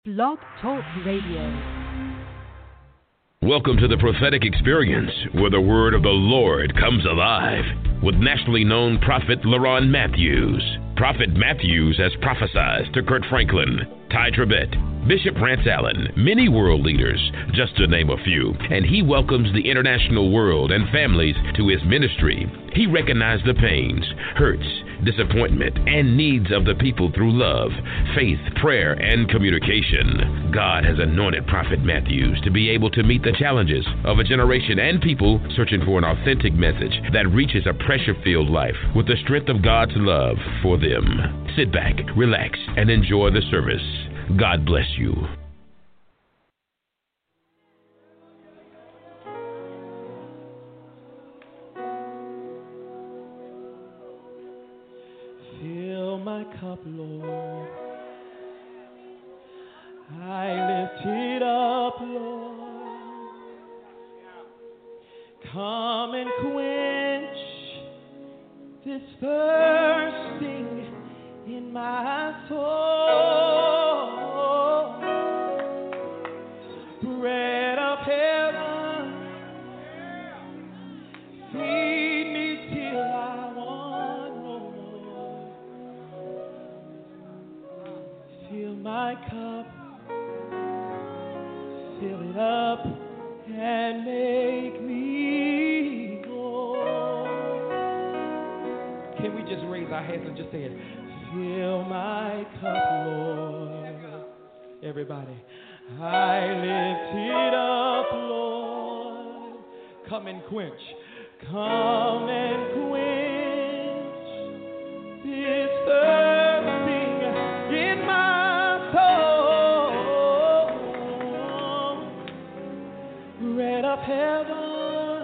Blog Talk Radio. Welcome to the prophetic experience where the word of the Lord comes alive with nationally known prophet LaRon Matthews. Prophet Matthews has prophesied to Kurt Franklin, Ty Tribbett, Bishop Rance Allen, many world leaders, just to name a few, and he welcomes the international world and families to his ministry. He recognized the pains, hurts, disappointment, and needs of the people through love, faith, prayer, and communication. God has anointed Prophet Matthews to be able to meet the challenges of a generation and people searching for an authentic message that reaches a pressure-filled life with the strength of God's love for them. Sit back, relax, and enjoy the service. God bless you. Fill my cup, Lord. I lift it up, Lord. Come and quench this thirsting in my soul. Bread of heaven, feed me till I want no more. Fill my cup, fill it up, and make me whole. Can we just raise our hands and just say it? Fill my cup, Lord. Everybody. I lift it up, Lord. Come and quench. Come and quench this thirsting in my soul. Bread of heaven,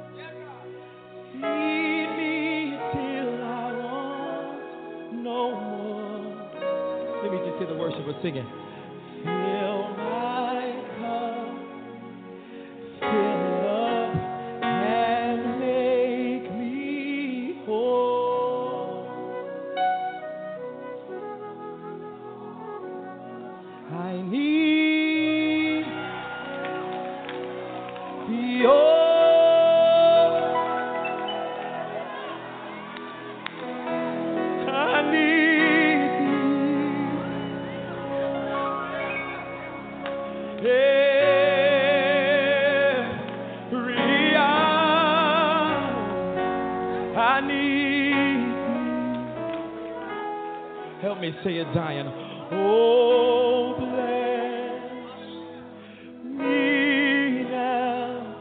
feed me till I want no more. Let me just hear the worshiper singing. Fill my cup, fill it up, and make me whole. I need the oil. I need every hour. I need thee. Help me say it, Zion. Oh, bless me now,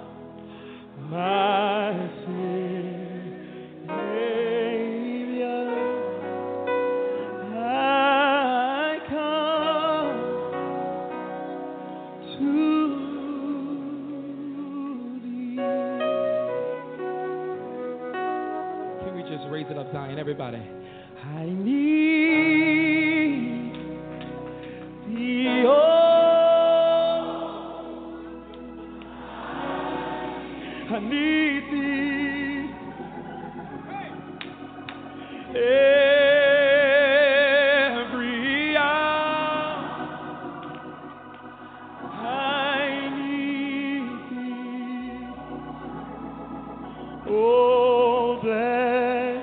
my Savior. I come to thee. Can we just raise it up, Zion, everybody? I need thee, oh, I need thee every hour. I need thee. Oh, bless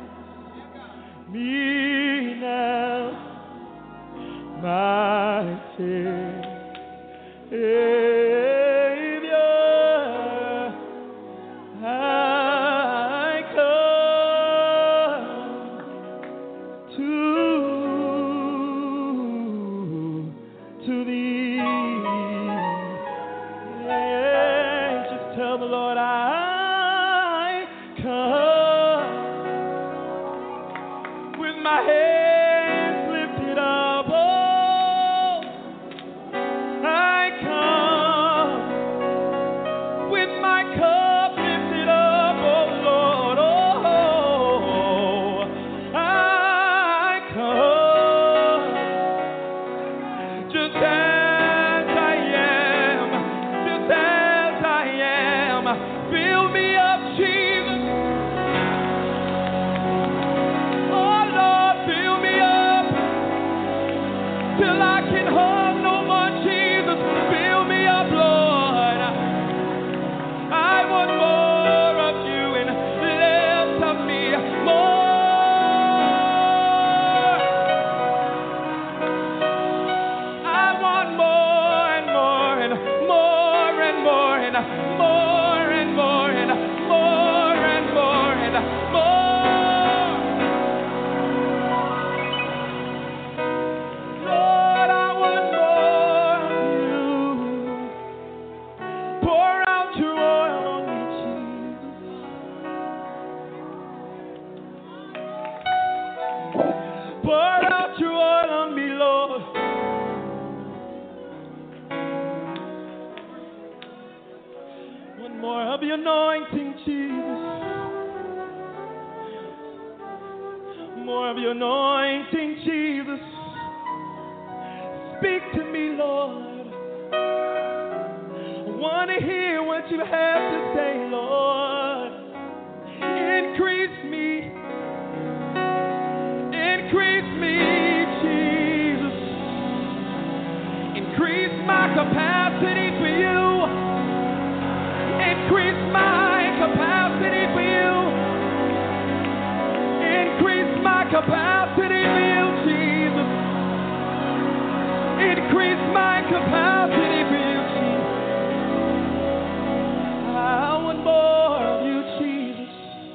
me now, my Savior. I come to thee. Yeah, just tell the Lord I come with my hands lifted up. Oh, I come with my cup lifted up. Oh Lord, oh, I come just as I am, just as I am. Fill me up, Jesus. Oh Lord, fill me up till I can hold no More of your anointing, Jesus. More of your anointing, Jesus. Speak to me, Lord. I want to hear what you have to say, Lord. Increase me. Increase me, Jesus. Increase my capacity for you. Increase my capacity for you. Increase my capacity for you, Jesus. Increase my capacity for you, Jesus. I want more of you, Jesus.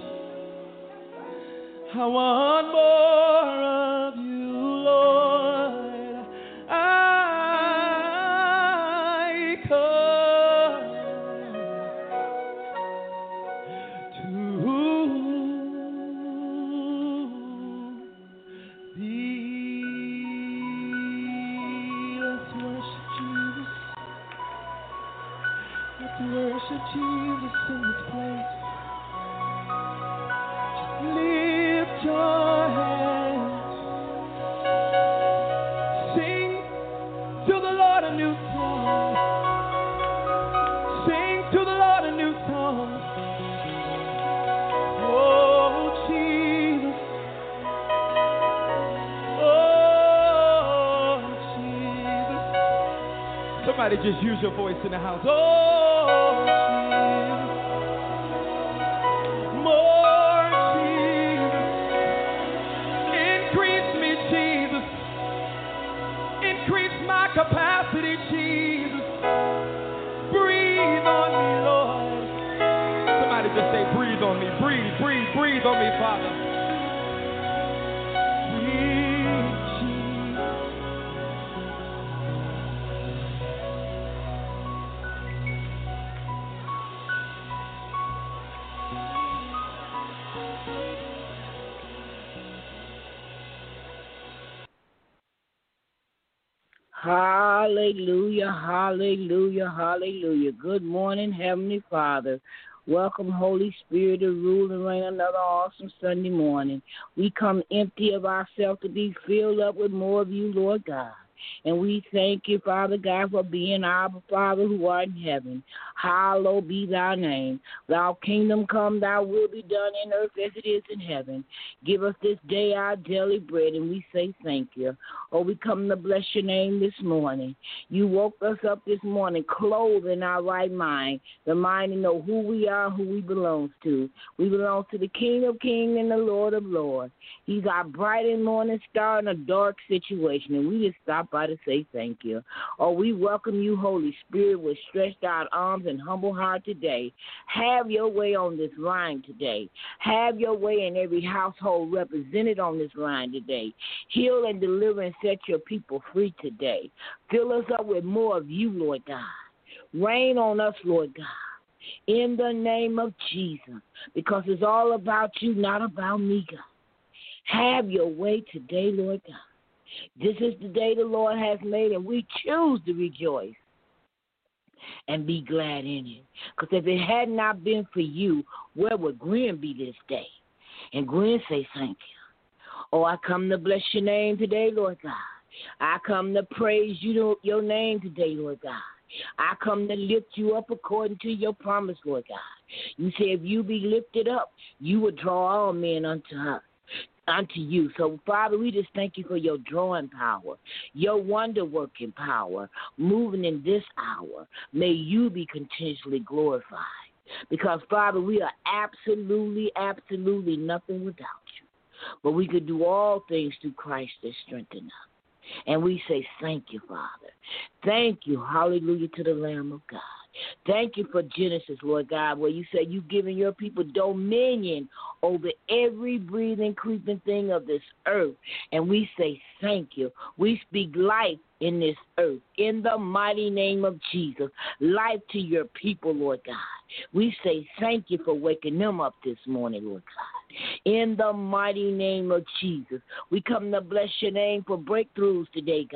I want more of you, Lord. I come to thee. Let's worship Jesus. Let's worship Jesus in this place. Lift your hands. Sing to the Lord a new song. Sing to the Lord a new song. Oh, Jesus. Oh, Jesus. Somebody just use your voice in the house. Oh, Jesus. More Jesus. Increase me, Jesus. Increase my capacity, Jesus. Breathe on me, Lord. Somebody just say, breathe on me. Breathe, breathe, breathe on me, Father. Breathe, Jesus. Hallelujah, hallelujah, hallelujah. Good morning, Heavenly Father. Welcome, Holy Spirit, to rule and reign another awesome Sunday morning. We come empty of ourselves to be filled up with more of you, Lord God. And we thank you, Father God, for being our Father who art in heaven. Hallowed be thy name. Thy kingdom come, thy will be done in earth as it is in heaven. Give us this day our daily bread, and we say thank you. Oh, we come to bless your name this morning. You woke us up this morning clothed in our right mind, the mind to know who we are and who we belong to. We belong to the King of Kings and the Lord of Lords. He's our bright and morning star in a dark situation, and we just stop by to say thank you. Oh, we welcome you, Holy Spirit, with stretched out arms and humble heart today. Have your way on this line today. Have your way in every household represented on this line today. Heal and deliver and set your people free today. Fill us up with more of you, Lord God. Rain on us, Lord God, in the name of Jesus, because it's all about you, not about me, God. Have your way today, Lord God. This is the day the Lord has made, and we choose to rejoice and be glad in it. Because if it had not been for you, where would Gwen be this day? And Gwen say thank you. Oh, I come to bless your name today, Lord God. I come to praise you, your name today, Lord God. I come to lift you up according to your promise, Lord God. You say if you be lifted up, you will draw all men unto us. Unto you. So, Father, we just thank you for your drawing power, your wonder-working power, moving in this hour. May you be continuously glorified. Because, Father, we are absolutely, absolutely nothing without you. But we could do all things through Christ that strengthen us. And we say thank you, Father. Thank you, hallelujah, to the Lamb of God. Thank you for Genesis, Lord God, where you say you've given your people dominion over every breathing, creeping thing of this earth. And we say thank you. We speak life in this earth in the mighty name of Jesus. Life to your people, Lord God. We say thank you for waking them up this morning, Lord God. In the mighty name of Jesus, we come to bless your name for breakthroughs today, God.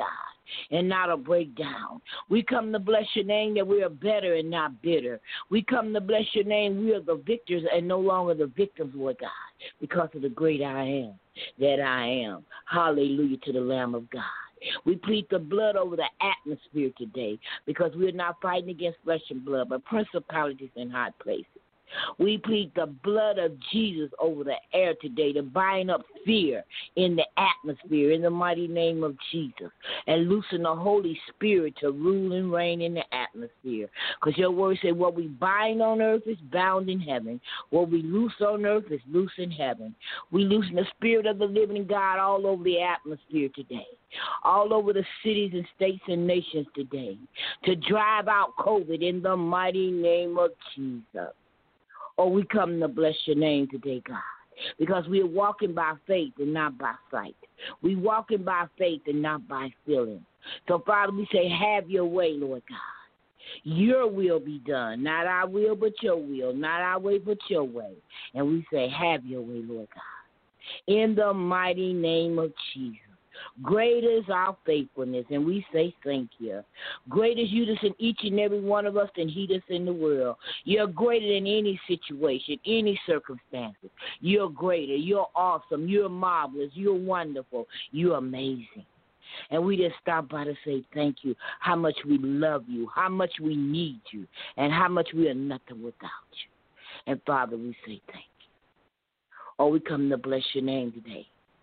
and not a breakdown. We come to bless your name that we are better and not bitter. We come to bless your name. We are the victors and no longer the victims, Lord God, because of the great I am that I am. Hallelujah to the Lamb of God. We plead the blood over the atmosphere today because we're not fighting against flesh and blood, but principalities in high places. We plead the blood of Jesus over the air today to bind up fear in the atmosphere in the mighty name of Jesus and loosen the Holy Spirit to rule and reign in the atmosphere. Because your word said what we bind on earth is bound in heaven. What we loose on earth is loose in heaven. We loosen the Spirit of the living God all over the atmosphere today, all over the cities and states and nations today, to drive out COVID in the mighty name of Jesus. Oh, we come to bless your name today, God, because we are walking by faith and not by sight. We walking by faith and not by feeling. So, Father, we say, have your way, Lord God. Your will be done, not our will but your will, not our way but your way. And we say, have your way, Lord God, in the mighty name of Jesus. Great is our faithfulness, and we say thank you. Great is you that's in each and every one of us and he that's in the world. You're greater than any situation, any circumstances. You're greater. You're awesome. You're marvelous. You're wonderful. You're amazing. And we just stop by to say thank you, how much we love you, how much we need you, and how much we are nothing without you. And, Father, we say thank you. Oh, we come to bless your name today.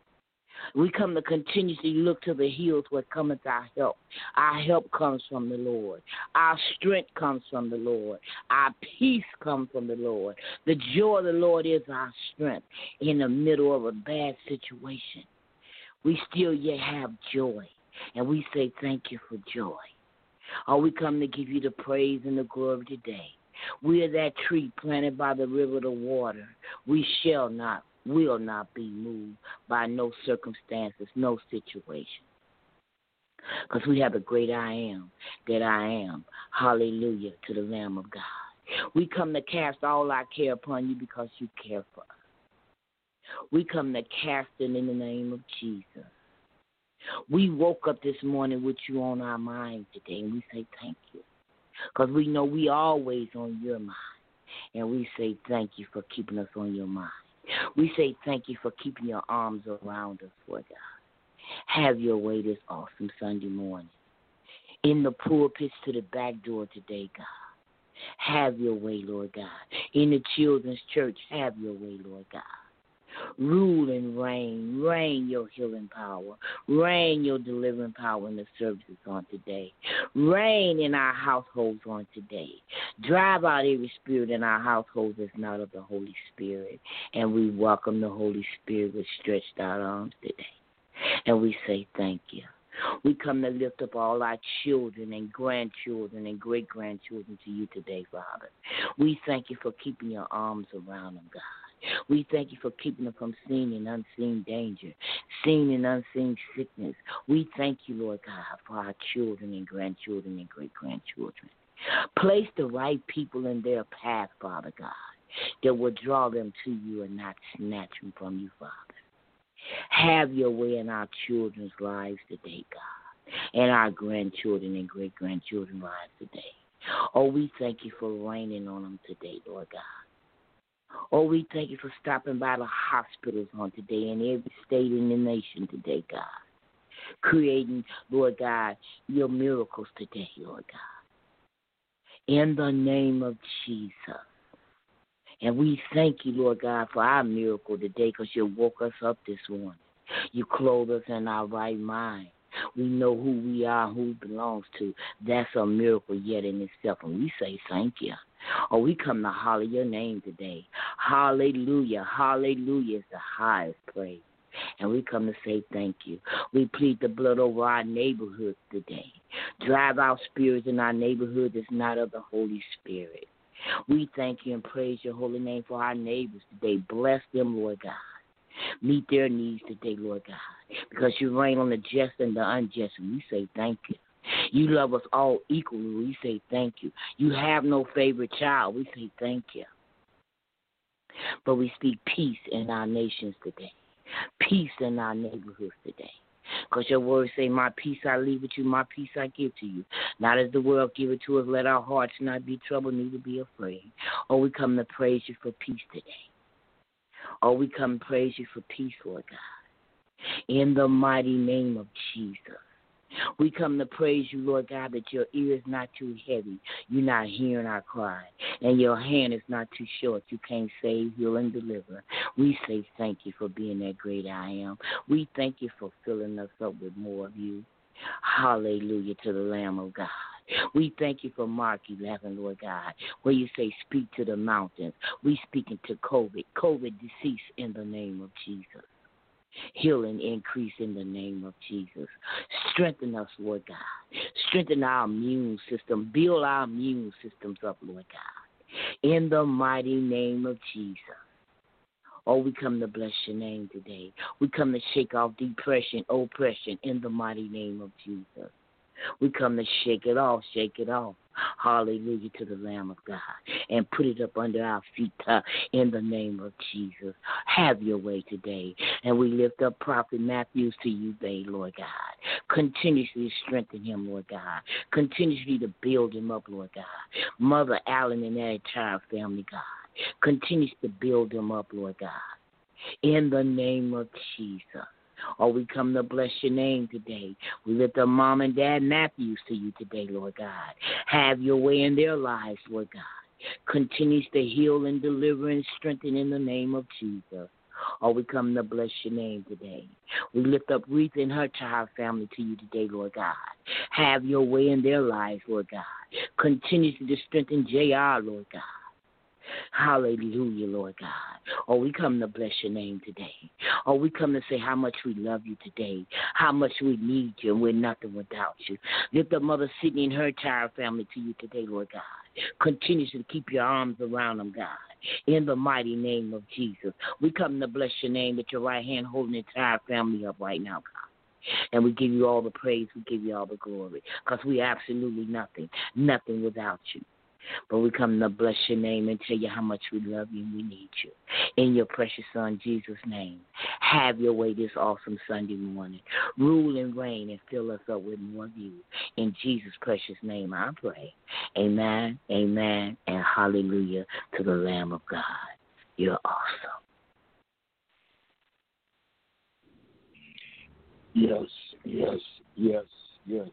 We come to continuously look to the hills where cometh our help. Our help comes from the Lord. Our strength comes from the Lord. Our peace comes from the Lord. The joy of the Lord is our strength in the middle of a bad situation. We still yet have joy, and we say thank you for joy. Oh, we come to give you the praise and the glory today. We are that tree planted by the river of water. We shall not, will not be moved by no circumstances, no situation. Because we have the great I am that I am. Hallelujah to the Lamb of God. We come to cast all our care upon you because you care for us. We come to cast it in the name of Jesus. We woke up this morning with you on our mind today, and we say thank you. Because we know we always on your mind. And we say thank you for keeping us on your mind. We say thank you for keeping your arms around us, Lord God. Have your way this awesome Sunday morning. In the pulpits to the back door today, God. Have your way, Lord God. In the children's church, have your way, Lord God. Rule and reign. Reign your healing power. Reign your delivering power in the services on today. Reign in our households on today. Drive out every spirit in our households that's not of the Holy Spirit. And we welcome the Holy Spirit with stretched out arms today. And we say thank you. We come to lift up all our children and grandchildren and great-grandchildren to you today, Father. We thank you for keeping your arms around them, God. We thank you for keeping them from seen and unseen danger, seen and unseen sickness. We thank you, Lord God, for our children and grandchildren and great-grandchildren. Place the right people in their path, Father God, that will draw them to you and not snatch them from you, Father. Have your way in our children's lives today, God, and our grandchildren and great-grandchildren's lives today. Oh, we thank you for raining on them today, Lord God. Oh, we thank you for stopping by the hospitals on today in every state in the nation today, God. Creating, Lord God, your miracles today, Lord God. In the name of Jesus. And we thank you, Lord God, for our miracle today because you woke us up this morning. You clothed us in our right mind. We know who we are, who it belongs to. That's a miracle yet in itself. And we say thank you. Oh, we come to holler your name today. Hallelujah. Hallelujah is the highest praise. And we come to say thank you. We plead the blood over our neighborhoods today. Drive out spirits in our neighborhood that's not of the Holy Spirit. We thank you and praise your holy name for our neighbors today. Bless them, Lord God. Meet their needs today, Lord God, because you reign on the just and the unjust, and we say thank you. You love us all equally. We say thank you. You have no favorite child. We say thank you. But we speak peace in our nations today, peace in our neighborhoods today, Because your words say, my peace I leave with you, my peace I give to you. Not as the world give it to us, let our hearts not be troubled, neither be afraid. Oh, we come to praise you for peace today. Oh, we come to praise you for peace, Lord God. In the mighty name of Jesus. We come to praise you, Lord God, that your ear is not too heavy. You're not hearing our cry. And your hand is not too short. You can't save, heal, and deliver. We say thank you for being that great I am. We thank you for filling us up with more of you. Hallelujah to the Lamb of God. We thank you for Mark 11, Lord God, where you say speak to the mountains. We speaking to COVID. COVID decease in the name of Jesus. Healing increase in the name of Jesus. Strengthen us, Lord God. Strengthen our immune system. Build our immune systems up, Lord God. In the mighty name of Jesus. Oh, we come to bless your name today. We come to shake off depression, oppression in the mighty name of Jesus. We come to shake it off, shake it off. Hallelujah to the Lamb of God. And put it up under our feet in the name of Jesus. Have your way today. And we lift up Prophet Matthews to you today, Lord God. Continuously strengthen him, Lord God. Continuously to build him up, Lord God. Mother Allen and that entire family, God. Continues to build them up, Lord God. In the name of Jesus. Oh, we come to bless your name today. We lift up Mom and Dad Matthews to you today, Lord God. Have your way in their lives, Lord God. Continues to heal and deliver and strengthen in the name of Jesus. Oh, we come to bless your name today. We lift up Reetha and her child family to you today, Lord God. Have your way in their lives, Lord God. Continue to strengthen JR, Lord God. Hallelujah, Lord God. Oh, we come to bless your name today. Oh, we come to say how much we love you today, how much we need you, and we're nothing without you. Lift up Mother Sydney and her entire family to you today, Lord God. Continue to keep your arms around them, God. In the mighty name of Jesus. We come to bless your name with your right hand holding the entire family up right now, God. And we give you all the praise, we give you all the glory, because we are absolutely nothing without you. But we come to bless your name and tell you how much we love you and we need you. In your precious Son, Jesus' name, have your way this awesome Sunday morning. Rule and reign and fill us up with more of you. In Jesus' precious name, I pray. Amen, amen, and hallelujah to the Lamb of God. You're awesome. Yes, yes, yes, yes.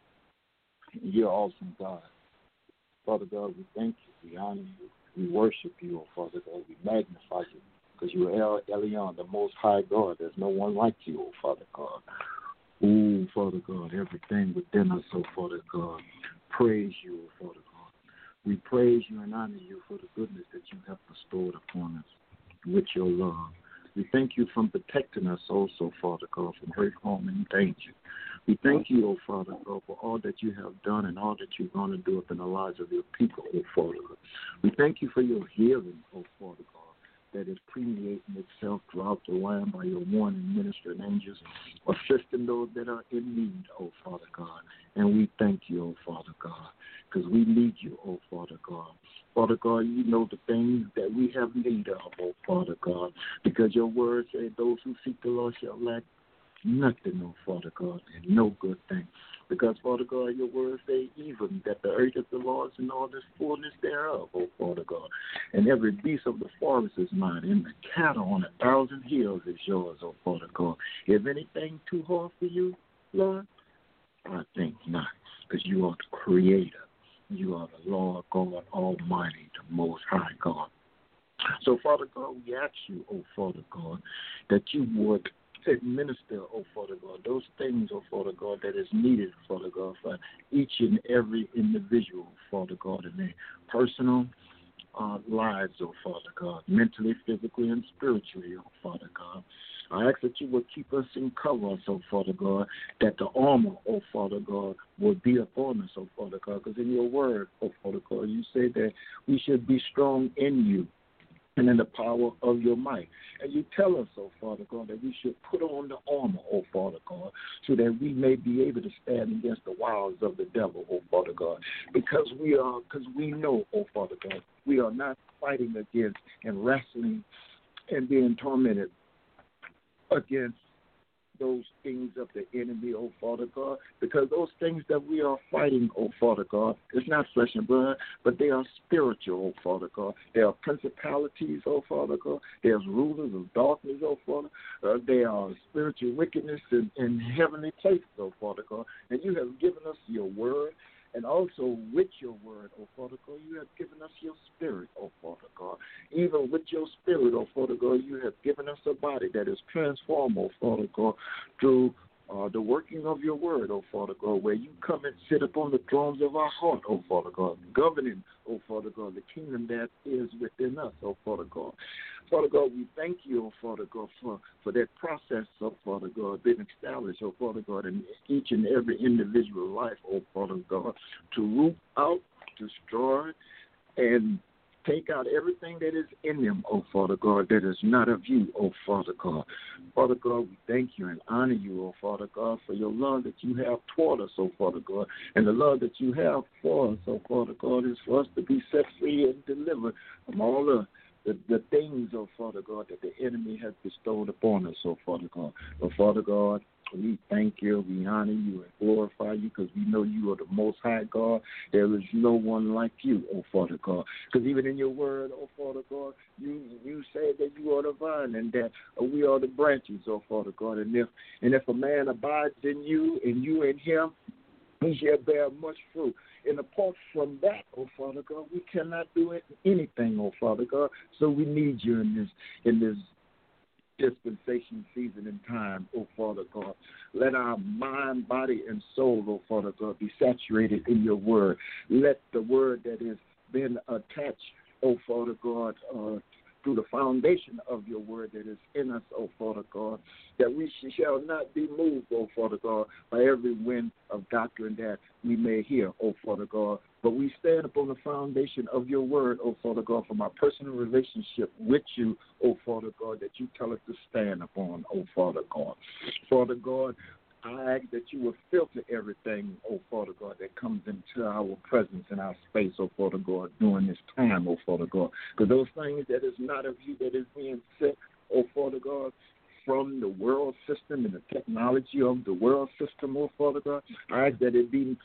You're awesome, God. Father God, we thank you, we honor you, we worship you, oh Father God, we magnify you, because you are El Elyon, the Most High God. There's no one like you, oh Father God. Oh, Father God, everything within us, oh Father God, praise you, oh Father God. We praise you and honor you for the goodness that you have bestowed upon us with your love. We thank you for protecting us also, Father God, from hurt, harm, and danger. We thank you, oh Father God, for all that you have done and all that you're going to do up in the lives of your people, oh Father God. We thank you for your healing, oh Father God, that is permeating itself throughout the land by your warning ministering angels, assisting those that are in need, oh Father God. And we thank you, oh Father God, because we need you, oh Father God. Father God, you know the things that we have need of, oh Father God, because your word said those who seek the Lord shall lack nothing, oh Father God, and no good thing. Because, Father God, your word say even that the earth is the Lord's and all this fullness thereof, oh Father God. And every beast of the forest is mine, and the cattle on 1,000 hills is yours, oh Father God. Is anything too hard for you, Lord? I think not, because you are the Creator. You are the Lord God Almighty, the Most High God. So, Father God, we ask you, oh Father God, that you would administer, oh Father God, those things, oh Father God, that is needed, Father God, for each and every individual, Father God, in their personal lives, oh Father God, mentally, physically, and spiritually, oh Father God. I ask that you would keep us and cover us, oh Father God, that the armor, oh Father God, will be upon us, oh Father God, because in your word, oh Father God, you say that we should be strong in you and in the power of your might. And you tell us, oh Father God, that we should put on the armor, oh Father God, so that we may be able to stand against the wiles of the devil, oh Father God, because we know, oh Father God, we are not fighting against and wrestling and being tormented against those things of the enemy, oh Father God, because those things that we are fighting, oh Father God, it's not flesh and blood, but they are spiritual, oh Father God. They are principalities, oh Father God. There's rulers of darkness, oh Father. They are spiritual wickedness in heavenly places, oh Father God. And you have given us your word. And also with your word, oh Father God, you have given us your spirit, oh Father God. Even with your spirit, oh Father God, you have given us a body that is transformed, oh Father God, through the working of your word, oh Father God, where you come and sit upon the thrones of our heart, oh Father God, governing, oh Father God, the kingdom that is within us, oh Father God. Father God, we thank you, oh Father God, for that process, oh Father God, being established, oh Father God, in each and every individual life, oh Father God, to root out, destroy, and take out everything that is in them, oh Father God, that is not of you, oh Father God. Father God, we thank you and honor you, oh Father God, for your love that you have toward us, oh Father God. And the love that you have for us, oh Father God, is for us to be set free and delivered from all the things, oh Father God, that the enemy has bestowed upon us, oh Father God. Oh Father God, we thank you, we honor you, and glorify you because we know you are the Most High God. There is no one like you, oh Father God. Because even in your word, oh Father God, you say that you are the vine and that we are the branches, oh Father God. And if a man abides in you and you in him, he shall bear much fruit. And apart from that, oh Father God, we cannot do anything, oh Father God. So we need you in this dispensation, season, and time, oh Father God. Let our mind, body, and soul, oh Father God, be saturated in your word. Let the word that has been attached, oh Father God, through the foundation of your word that is in us, oh Father God, that we shall not be moved, oh Father God, by every wind of doctrine that we may hear, oh Father God, but we stand upon the foundation of your word, oh Father God, from our personal relationship with you, oh Father God, that you tell us to stand upon, oh Father God. Father God, I ask that you will filter everything, oh Father God, that comes into our presence and our space, oh Father God, during this time, oh Father God. Because those things that is not of you that is being sent, oh Father God, from the world system and the technology of the world system, oh Father God, I ask that it be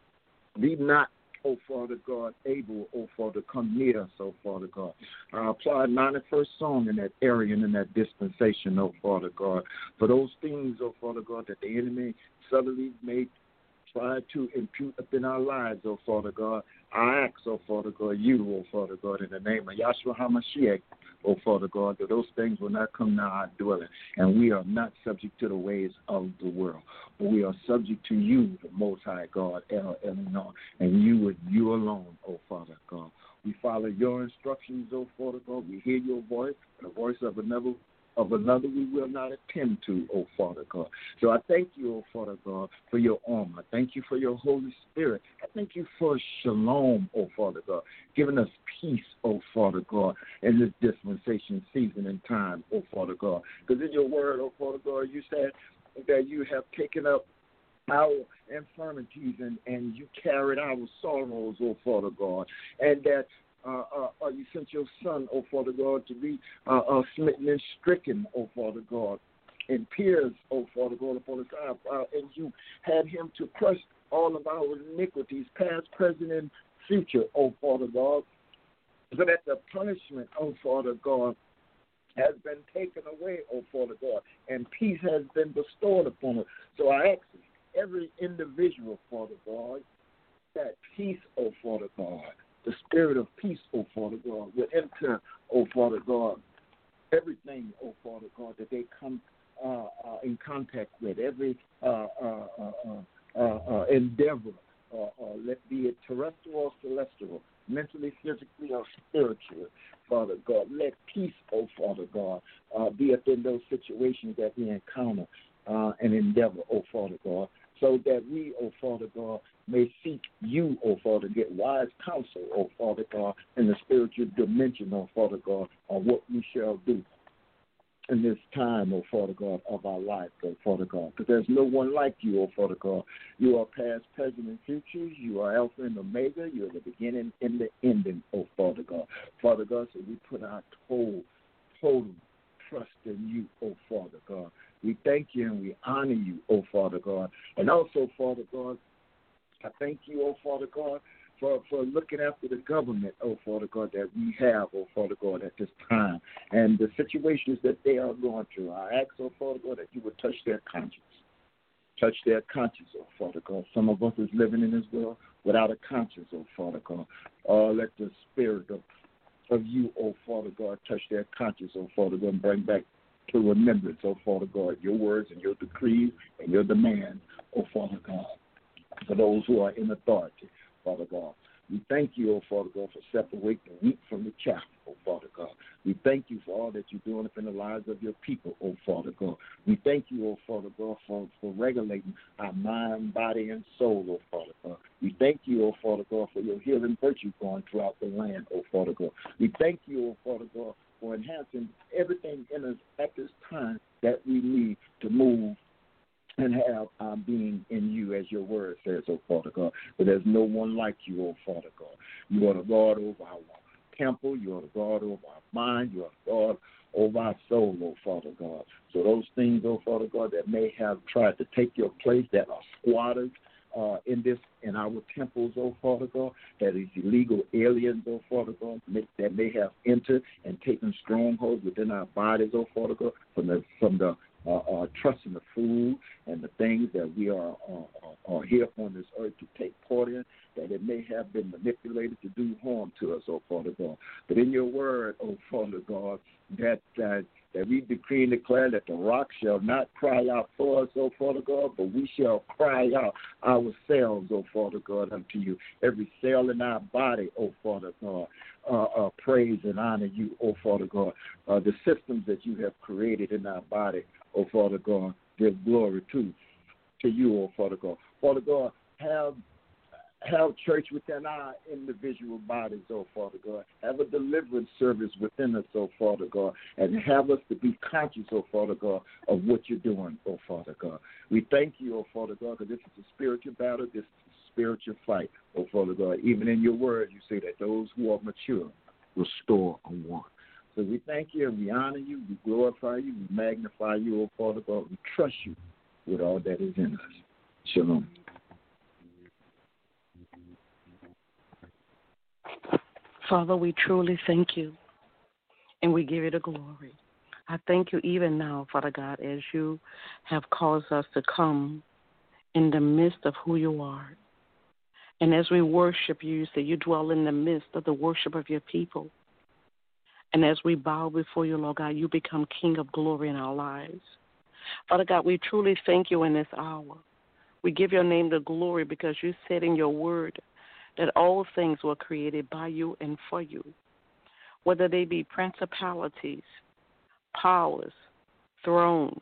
not, oh Father God, able, oh Father, come near us, oh Father God. I applied 91st Psalm in that area and in that dispensation, oh Father God, for those things, oh Father God, that the enemy suddenly may try to impute up in our lives, oh Father God. I ask, oh Father God, you, oh Father God, in the name of Yahshua HaMashiach, oh Father God, that those things will not come nigh our dwelling, and we are not subject to the ways of the world, but we are subject to you, the Most High God, El Elyon, and you and you alone, oh Father God. We follow your instructions, oh Father God. We hear your voice, the voice of another we will not attend to, oh Father God. So I thank you, oh Father God, for your arm. I thank you for your Holy Spirit. I thank you for shalom, oh Father God, giving us peace, oh Father God, in this dispensation season and time, oh Father God. Because in your word, oh Father God, you said that you have taken up our infirmities and you carried our sorrows, oh Father God, and that you sent your son, oh Father God, to be smitten and stricken, oh Father God, and pierced, oh Father God, upon his side, and you had him to crush all of our iniquities, past, present, and future, oh Father God, so that the punishment, oh Father God, has been taken away, oh Father God, and peace has been bestowed upon us. So I ask every individual, Father God, that peace, oh Father God, the spirit of peace, oh Father God, will enter, oh Father God, everything, oh Father God, that they come in contact with, every endeavor, let be it terrestrial or celestial, mentally, physically, or spiritually, Father God. Let peace, oh Father God, be up in those situations that we encounter and endeavor, oh Father God, so that we, oh Father God, may seek you, oh Father, get wise counsel, oh Father God, in the spiritual dimension, oh Father God, on what we shall do in this time, oh Father God, of our life, oh Father God. Because there's no one like you, oh Father God. You are past, present, and future. You are Alpha and Omega. You are the beginning and the ending, oh Father God. Father God, so we put our total trust in you, oh Father God. We thank you and we honor you, oh Father God. And also, Father God, I thank you, oh Father God, for looking after the government, oh Father God, that we have, oh Father God, at this time, and the situations that they are going through. I ask, oh Father God, that you would touch their conscience. Touch their conscience, oh Father God. Some of us is living in this world without a conscience, oh Father God. Let the spirit of you, oh Father God, touch their conscience, oh Father God, and bring back to remembrance, oh Father God, your words and your decrees and your demands, oh Father God, for those who are in authority, Father God. We thank you, oh Father God, for separating the wheat from the chaff, oh Father God. We thank you for all that you're doing in the lives of your people, oh Father God. We thank you, oh Father God, for regulating our mind, body, and soul, oh Father God. We thank you, oh Father God, for your healing virtue going throughout the land, oh Father God. We thank you, oh Father God, for enhancing everything in us at this time that we need to move and have our being in you, as your word says, oh Father God. But there's no one like you, oh Father God. You are the God over our temple. You are the God over our mind. You are the God over our soul, oh Father God. So those things, oh Father God, that may have tried to take your place, that are squatters in our temples, oh Father God, that is illegal aliens, oh Father God, that may have entered and taken strongholds within our bodies, oh Father God, from the trust in the food and the things that we are here upon this earth to take part in, that it may have been manipulated to do harm to us, oh Father God. But in your word, oh Father God, that we decree and declare that the rock shall not cry out for us, oh Father God, but we shall cry out ourselves, oh Father God, unto you. Every cell in our body, oh Father God, praise and honor you, oh Father God. The systems that you have created in our body, oh Father God, give glory to you, oh Father God. Father God, have church within our individual bodies, oh Father God. Have a deliverance service within us, oh Father God, and have us to be conscious, oh Father God, of what you're doing, oh Father God. We thank you, oh Father God, because this is a spiritual battle, this is a spiritual fight, oh Father God. Even in your word, you say that those who are mature restore a want. So we thank you and we honor you, we glorify you, we magnify you, oh Father God. We trust you with all that is in us. Shalom. Father, we truly thank you, and we give you the glory. I thank you even now, Father God, as you have caused us to come in the midst of who you are. And as we worship you, you say you dwell in the midst of the worship of your people. And as we bow before you, Lord God, you become King of glory in our lives. Father God, we truly thank you in this hour. We give your name the glory because you said in your word that all things were created by you and for you, whether they be principalities, powers, thrones.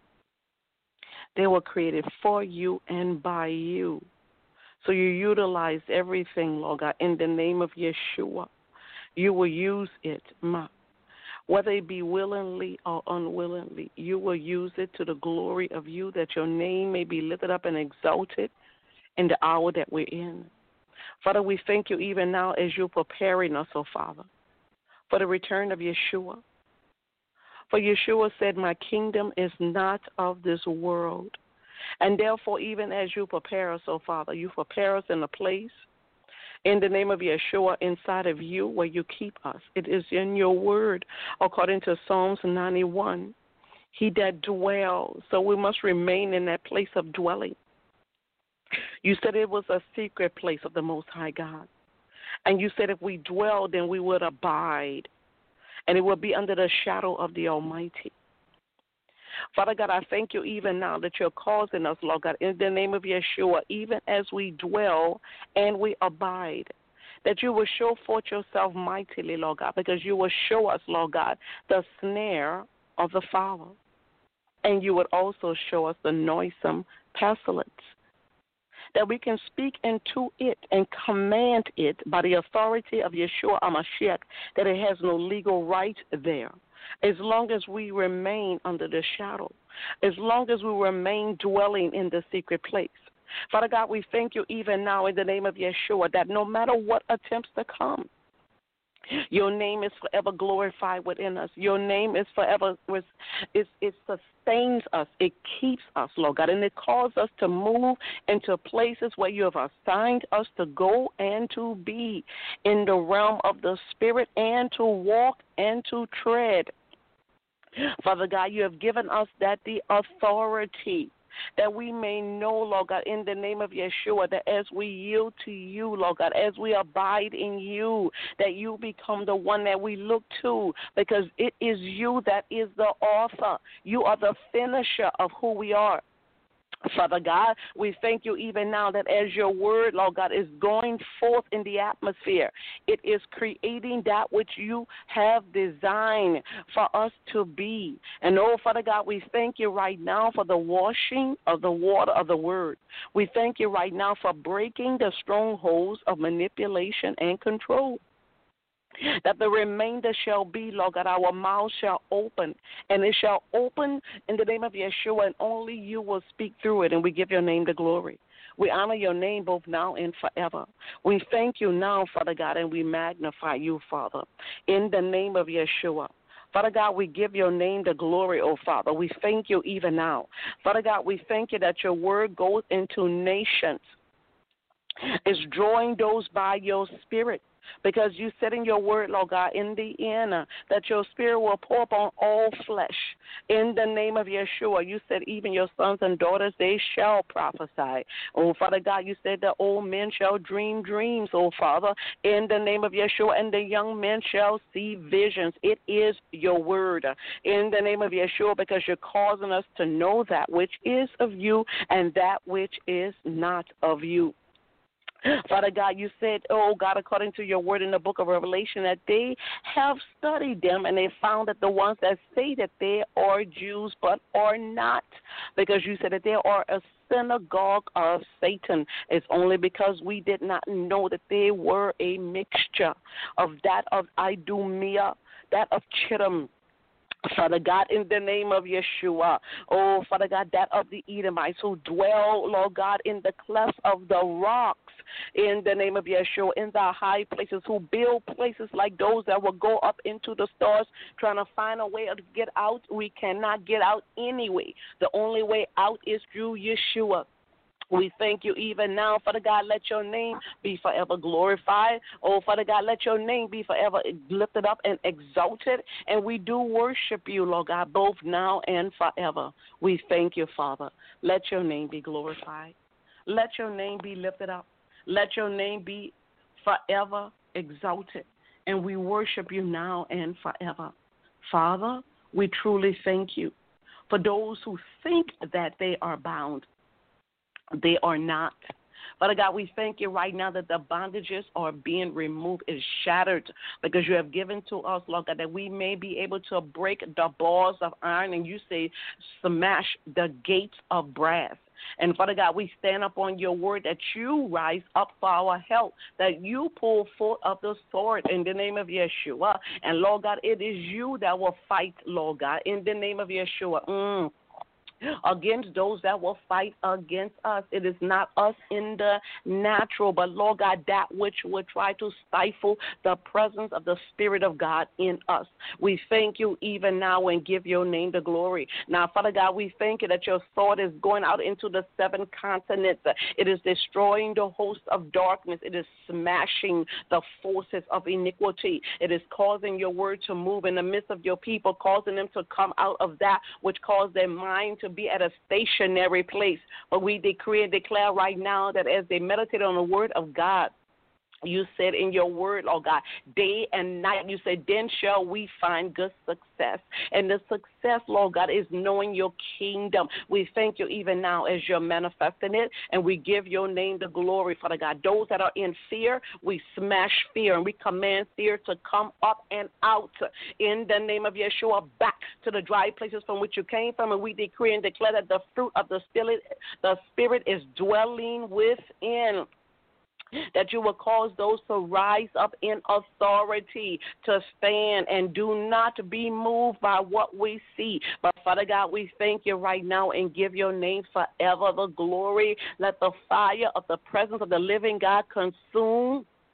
They were created for you and by you. So you utilized everything, Lord God, in the name of Yeshua. You will use it, whether it be willingly or unwillingly. You will use it to the glory of you, that your name may be lifted up and exalted in the hour that we're in. Father, we thank you even now as you're preparing us, oh Father, for the return of Yeshua. For Yeshua said, my kingdom is not of this world. And therefore, even as you prepare us, oh Father, you prepare us in a place in the name of Yeshua inside of you where you keep us. It is in your word, according to Psalms 91. He that dwells, so we must remain in that place of dwelling. You said it was a secret place of the Most High God. And you said if we dwell, then we would abide. And it would be under the shadow of the Almighty. Father God, I thank you even now that you're causing us, Lord God, in the name of Yeshua, even as we dwell and we abide, that you will show forth yourself mightily, Lord God, because you will show us, Lord God, the snare of the fowler. And you would also show us the noisome pestilence, that we can speak into it and command it by the authority of Yeshua HaMashiach, that it has no legal right there. As long as we remain under the shadow, as long as we remain dwelling in the secret place. Father God, we thank you even now in the name of Yeshua that no matter what attempts to come, Your name is forever glorified within us. Your name is forever, it sustains us. It keeps us, Lord God, and it calls us to move into places where you have assigned us to go and to be in the realm of the Spirit and to walk and to tread. Father God, you have given us the authority that we may know, Lord God, in the name of Yeshua, that as we yield to you, Lord God, as we abide in you, that you become the one that we look to, because it is you that is the author. You are the finisher of who we are. Father God, we thank you even now that as your word, Lord God, is going forth in the atmosphere, it is creating that which you have designed for us to be. And oh, Father God, we thank you right now for the washing of the water of the word. We thank you right now for breaking the strongholds of manipulation and control. That the remainder shall be, Lord God, our mouth shall open, and it shall open in the name of Yeshua, and only you will speak through it, and we give your name the glory. We honor your name both now and forever. We thank you now, Father God, and we magnify you, Father, in the name of Yeshua. Father God, we give your name the glory, oh Father. We thank you even now. Father God, we thank you that your word goes into nations. It's drawing those by your spirit. Because you said in your word, Lord God, in the end, that your spirit will pour upon all flesh. In the name of Yeshua, you said even your sons and daughters, they shall prophesy. Oh, Father God, you said the old men shall dream dreams, oh, Father, in the name of Yeshua, and the young men shall see visions. It is your word in the name of Yeshua, because you're causing us to know that which is of you and that which is not of you. Father God, you said, oh God, according to your word in the book of Revelation, that they have studied them and they found that the ones that say that they are Jews but are not, because you said that they are a synagogue of Satan. It's only because we did not know that they were a mixture of that of Idumea, that of Chittim, Father God, in the name of Yeshua, oh, Father God, that of the Edomites who dwell, Lord God, in the clefts of the rocks, in the name of Yeshua, in the high places, who build places like those that will go up into the stars, trying to find a way to get out. We cannot get out anyway. The only way out is through Yeshua. We thank you even now, Father God, let your name be forever glorified. Oh, Father God, let your name be forever lifted up and exalted. And we do worship you, Lord God, both now and forever. We thank you, Father. Let your name be glorified. Let your name be lifted up. Let your name be forever exalted. And we worship you now and forever. Father, we truly thank you for those who think that they are bound. They are not. Father God, we thank you right now that the bondages are being removed, is shattered, because you have given to us, Lord God, that we may be able to break the bars of iron, and you say smash the gates of brass. And Father God, we stand upon your word that you rise up for our help, that you pull forth of the sword in the name of Yeshua. And Lord God, it is you that will fight, Lord God, in the name of Yeshua. Against those that will fight against us. It is not us in the natural, but Lord God, that which would try to stifle the presence of the Spirit of God in us. We thank you even now and give your name the glory. Now, Father God, we thank you that your sword is going out into the 7 continents. It is destroying the host of darkness. It is smashing the forces of iniquity. It is causing your word to move in the midst of your people, causing them to come out of that which caused their mind to be at a stationary place. But we decree and declare right now that as they meditate on the word of God, you said in your word, oh God, day and night, you said, then shall we find good success. And the success, Lord God, is knowing your kingdom. We thank you even now as you're manifesting it, and we give your name the glory, Father God. Those that are in fear, we smash fear, and we command fear to come up and out in the name of Yeshua, back to the dry places from which you came from, and we decree and declare that the fruit of the Spirit is dwelling within, that you will cause those to rise up in authority, to stand and do not be moved by what we see. But, Father God, we thank you right now and give your name forever the glory. Let the fire of the presence of the living God consume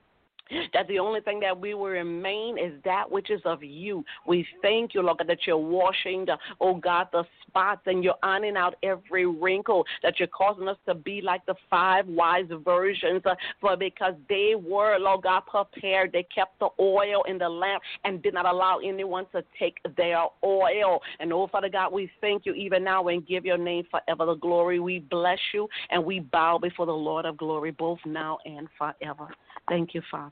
that the only thing that we will remain is that which is of you. We thank you, Lord God, that you're washing, the spots, and you're ironing out every wrinkle, that you're causing us to be like the 5 wise virgins, because they were, Lord God, prepared. They kept the oil in the lamp and did not allow anyone to take their oil. And, Father God, we thank you even now and give your name forever the glory. We bless you and we bow before the Lord of glory, both now and forever. Thank you, Father.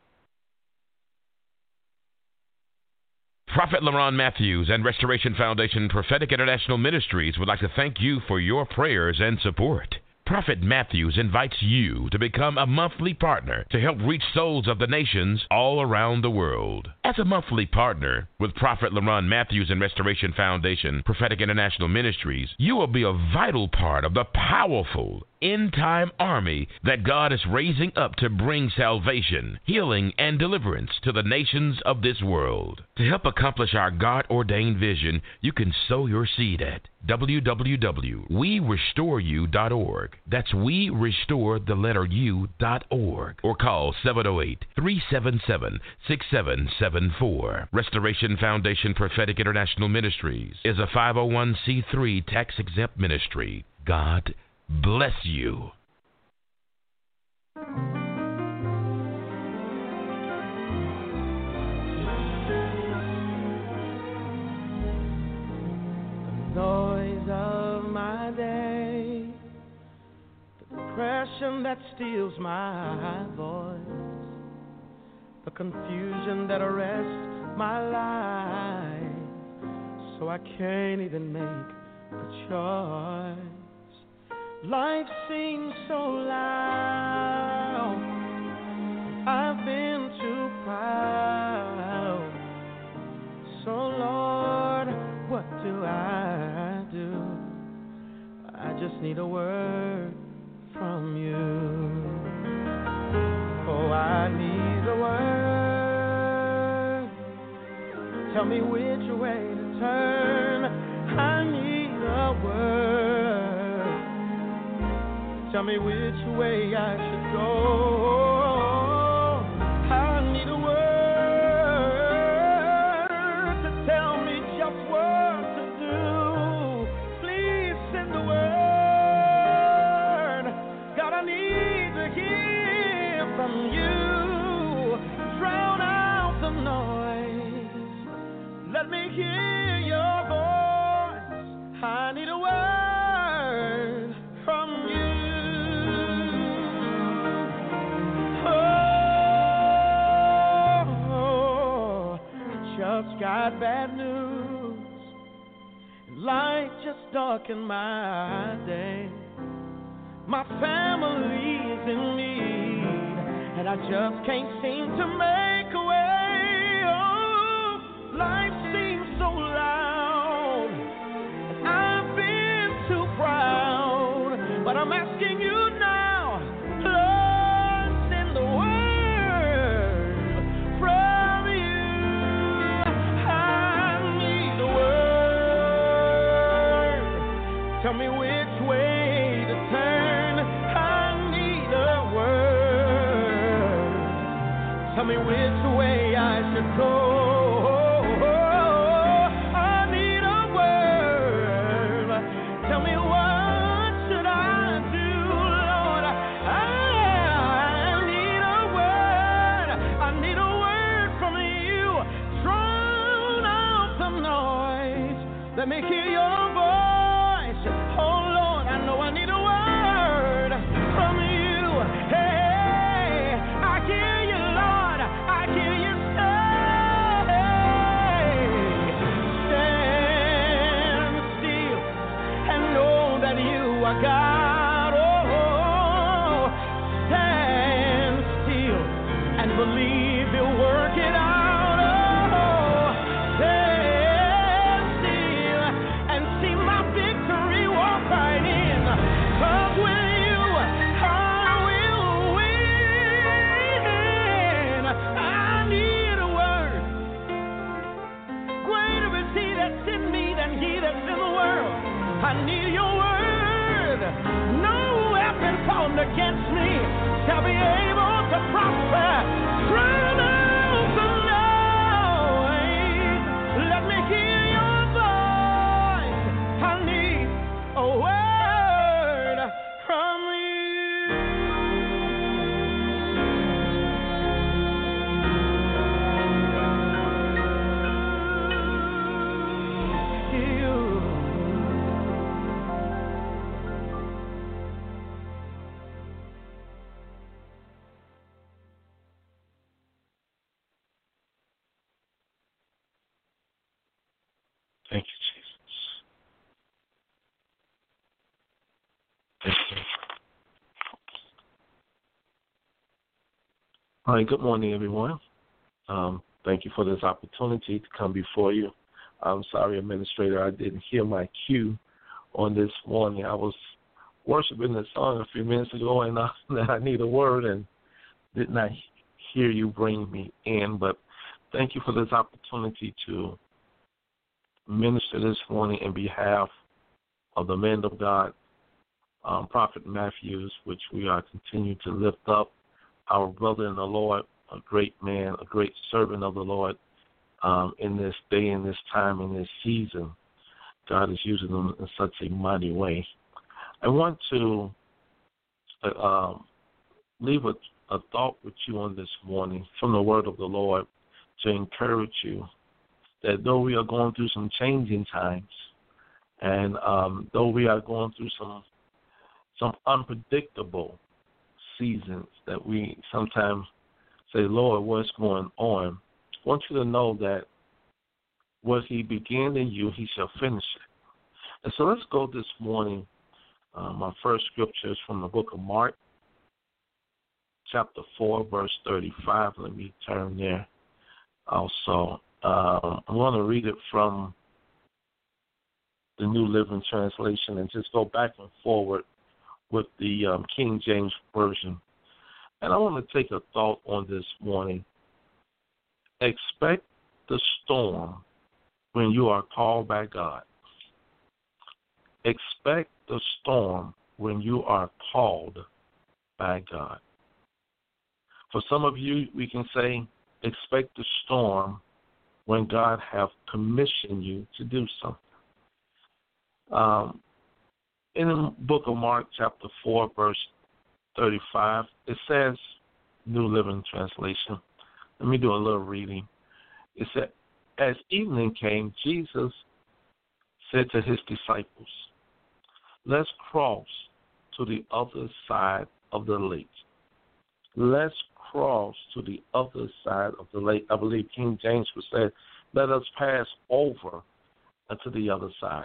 Prophet LaRon Matthews and Restoration Foundation Prophetic International Ministries would like to thank you for your prayers and support. Prophet Matthews invites you to become a monthly partner to help reach souls of the nations all around the world. As a monthly partner with Prophet LaRon Matthews and Restoration Foundation Prophetic International Ministries, you will be a vital part of the powerful end-time army that God is raising up to bring salvation, healing, and deliverance to the nations of this world. To help accomplish our God-ordained vision, you can sow your seed at www.werestoreyou.org. That's WeRestore.org. Or call 708-377-6774. Restoration Foundation Prophetic International Ministries is a 501c3 tax-exempt ministry. God bless you. The noise of my day, the depression that steals my voice, the confusion that arrests my life, so I can't even make a choice. Life seems so loud, I've been too proud. So Lord, what do? I just need a word from you. Oh, I need a word. Tell me which way to turn. I need a word. Tell me which way I should go. I need a word to tell me just what to do. Please send the word. God, I need to hear from you. Drown out the noise. Let me hear your voice. I need a word from you. Got bad news. Life just darkened my day. My family is in need, and I just can't seem to make a way. Oh, life seems so loud, and I've been too proud. But I'm asking you now, Lord, send the word from you. Tell me which way to turn. I need a word. Tell me which way I should go. I need a word. Tell me what should I do, Lord. I need a word. I need a word from you. Drown out the noise. Let me hear your voice. God, oh, stand still and believe He'll work it out. Oh, stand still and see my victory walk right in. 'Cause with you, I will win. I need a word. Greater is He that's in me than he that's in the world. I need your word. No weapon formed against me shall be able to prosper. Thank you, Jesus. Thank you. All right, good morning, everyone. Thank you for this opportunity to come before you. I'm sorry, Administrator, I didn't hear my cue on this morning. I was worshiping the song a few minutes ago, and I need a word and did not hear you bring me in. But thank you for this opportunity to minister this morning in behalf of the man of God, Prophet Matthews, which we are continuing to lift up, our brother in the Lord, a great man, a great servant of the Lord in this day, in this time, in this season. God is using them in such a mighty way. I want to leave a thought with you on this morning from the word of the Lord to encourage you that though we are going through some changing times, and though we are going through some unpredictable seasons that we sometimes say, Lord, what's going on? I want you to know that what he began in you, he shall finish it. And so let's go this morning. My first scripture is from the book of Mark, chapter 4, verse 35. Let me turn there also. I'm going to read it from the New Living Translation and just go back and forward with the King James Version. And I want to take a thought on this morning. Expect the storm when you are called by God. Expect the storm when you are called by God. For some of you, we can say, expect the storm when God have commissioned you to do something. In the book of Mark, chapter 4, verse 35, it says, New Living Translation. Let me do a little reading. It said, as evening came, Jesus said to his disciples, let's cross to the other side of the lake. Let's cross to the other side of the lake. I believe King James would say, let us pass over to the other side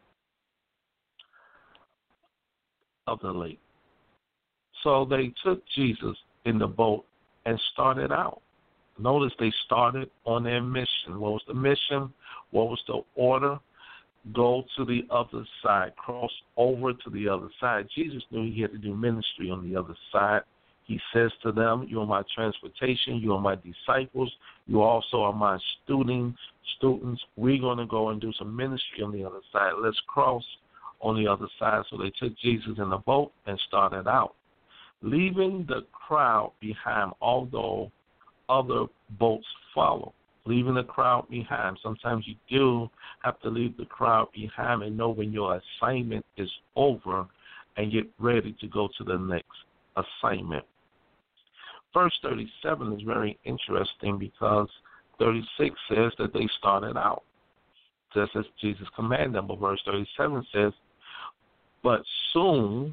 of the lake. So they took Jesus in the boat and started out. Notice they started on their mission. What was the mission? What was the order? Go to the other side, cross over to the other side. Jesus knew he had to do ministry on the other side. He says to them, you are my transportation, you are my disciples, you also are my students. We're going to go and do some ministry on the other side. Let's cross on the other side. So they took Jesus in the boat and started out, leaving the crowd behind, although other boats follow. Leaving the crowd behind. Sometimes you do have to leave the crowd behind and know when your assignment is over and get ready to go to the next assignment. Verse 37 is very interesting because 36 says that they started out just as Jesus commanded them. But verse 37 says, but soon,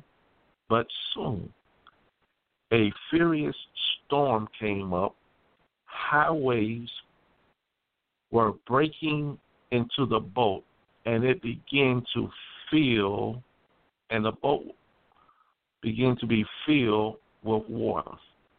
a furious storm came up. High waves were breaking into the boat, and it began to fill, and the boat began to be filled with water.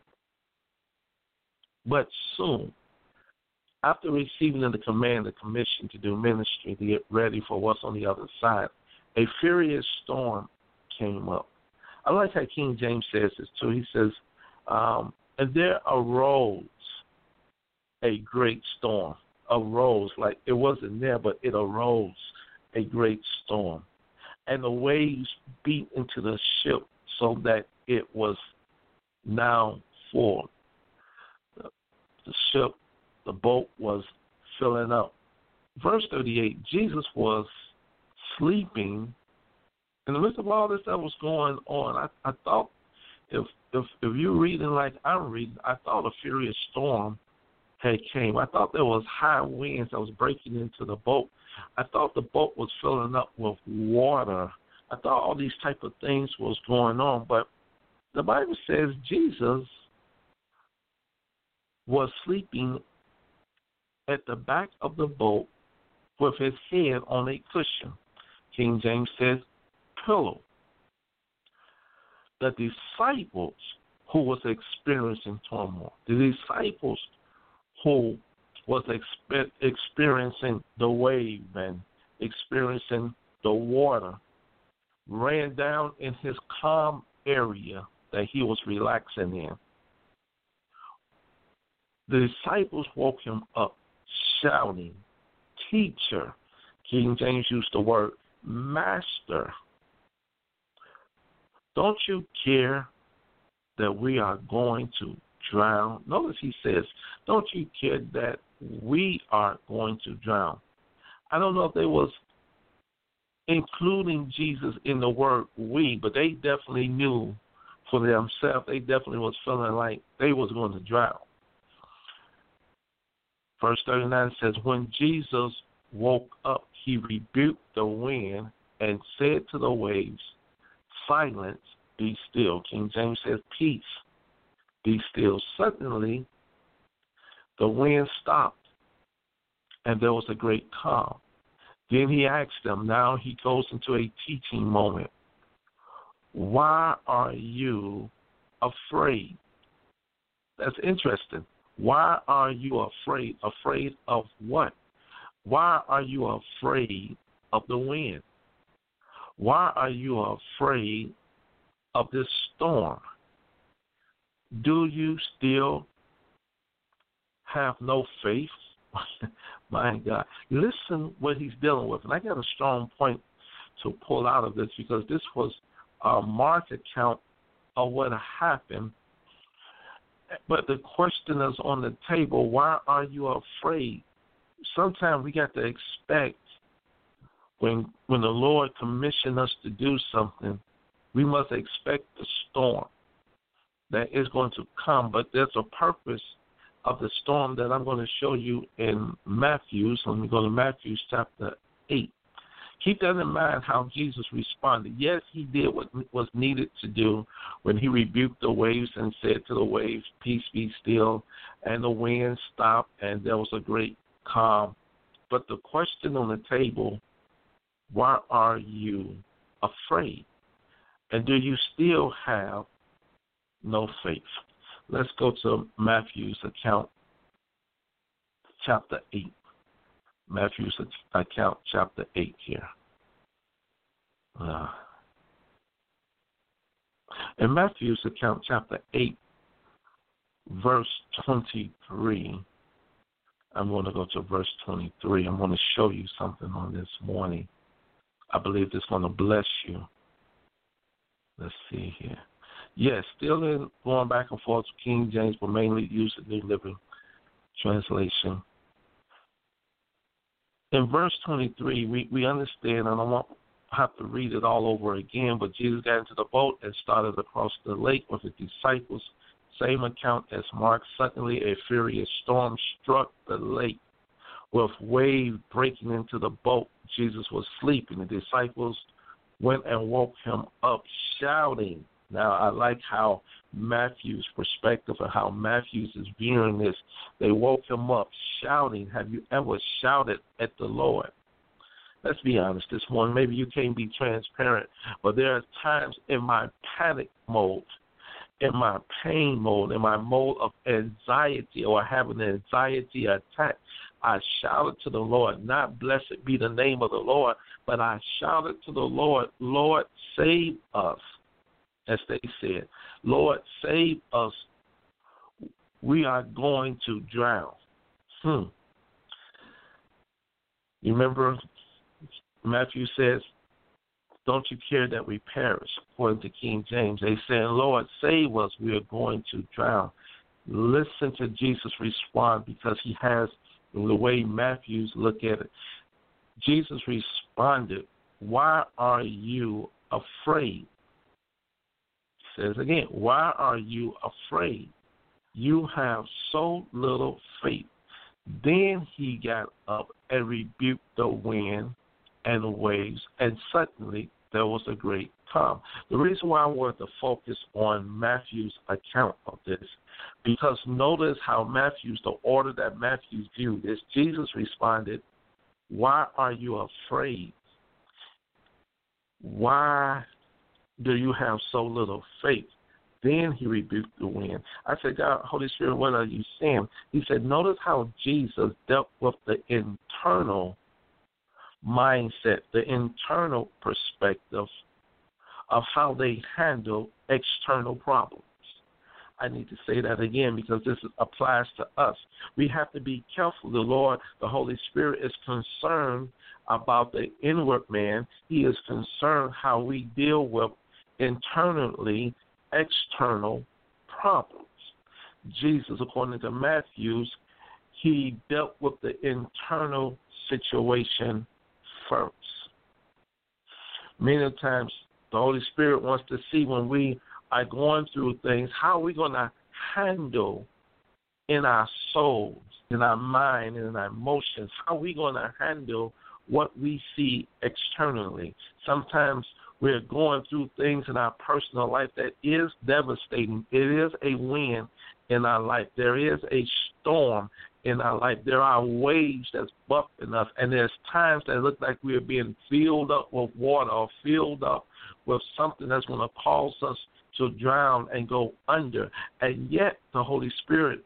But soon, after receiving the command, the commission to do ministry, to get ready for what's on the other side, a furious storm came up. I like how King James says this too. He says, and there arose a great storm. Arose, like it wasn't there, but it arose a great storm. And the waves beat into the ship so that it was now full. The ship, the boat was filling up. Verse 38, Jesus was sleeping in the midst of all this that was going on. I thought if you're reading like I'm reading, I thought a furious storm had came. I thought there was high winds that was breaking into the boat. I thought the boat was filling up with water. I thought all these type of things was going on. But the Bible says Jesus was sleeping at the back of the boat with his head on a cushion. King James says pillow. The disciples who was experiencing turmoil, the disciples who was experiencing the wave and experiencing the water, ran down in his calm area that he was relaxing in. The disciples woke him up shouting, "Teacher." King James used the word master. Don't you care that we are going to drown? Notice he says, don't you care that we are going to drown? I don't know if they was including Jesus in the word we, but they definitely knew for themselves. They definitely was feeling like they was going to drown. Verse 39 says, when Jesus woke up, he rebuked the wind and said to the waves, "Silence, be still." King James says, "Peace, be still." Suddenly, the wind stopped, and there was a great calm. Then he asked them, now he goes into a teaching moment, "Why are you afraid?" That's interesting. Why are you afraid? Afraid of what? Why are you afraid of the wind? Why are you afraid of this storm? Do you still have no faith? My God. Listen what he's dealing with. And I got a strong point to pull out of this because this was a Mark account of what happened. But the question is on the table, why are you afraid? Sometimes we got to expect when the Lord commissioned us to do something, we must expect the storm that is going to come. But there's a purpose of the storm that I'm going to show you in Matthew. So let me go to Matthew chapter 8. Keep that in mind how Jesus responded. Yes, he did what was needed to do when he rebuked the waves and said to the waves, "Peace, be still," and the wind stopped and there was a great calm. But the question on the table, why are you afraid? And do you still have no faith? Let's go to Matthew's account, chapter 8. Matthew's account, chapter 8 here. In Matthew's account, chapter 8, verse 23, I'm going to go to verse 23. I'm going to show you something on this morning. I believe it's going to bless you. Let's see here. Yes, still in going back and forth to King James, but mainly use the New Living Translation. In verse 23, we understand, and I won't have to read it all over again, but Jesus got into the boat and started across the lake with his disciples. Same account as Mark. Suddenly a furious storm struck the lake with waves breaking into the boat. Jesus was sleeping. The disciples went and woke him up shouting. Now, I like how Matthew's perspective and how Matthew's is viewing this. They woke him up shouting. Have you ever shouted at the Lord? Let's be honest this morning. Maybe you can't be transparent, but there are times in my panic mode, in my pain mode, in my mode of anxiety or having an anxiety attack, I shouted to the Lord, not "Blessed be the name of the Lord," but I shouted to the Lord, "Lord, save us." As they said, "Lord, save us. We are going to drown." You remember Matthew says, "Don't you care that we perish?" According to King James, they said, "Lord, save us. We are going to drown." Listen to Jesus respond, because he has the way Matthews look at it. Jesus responded, "Why are you afraid?" Says again, "Why are you afraid? You have so little faith." Then he got up and rebuked the wind and the waves, and suddenly there was a great calm. The reason why I wanted to focus on Matthew's account of this, because notice how the order that Matthew viewed this. Jesus responded, Why are you afraid? Why do you have so little faith? Then he rebuked the wind. I said, God, Holy Spirit, what are you saying? He said, notice how Jesus dealt with the internal mindset, the internal perspective of how they handle external problems. I need to say that again because this applies to us. We have to be careful. The Lord, the Holy Spirit, is concerned about the inward man. He is concerned how we deal with internally external problems. Jesus, according to Matthew, he dealt with the internal situation first. Many times the Holy Spirit wants to see when we are going through things, how are we going to handle in our souls, in our mind, in our emotions, how are we going to handle what we see externally. Sometimes we're going through things in our personal life that is devastating. It is a wind in our life. There is a storm in our life. There are waves that's buffing us, and there's times that look like we're being filled up with water or filled up with something that's going to cause us to drown and go under. And yet the Holy Spirit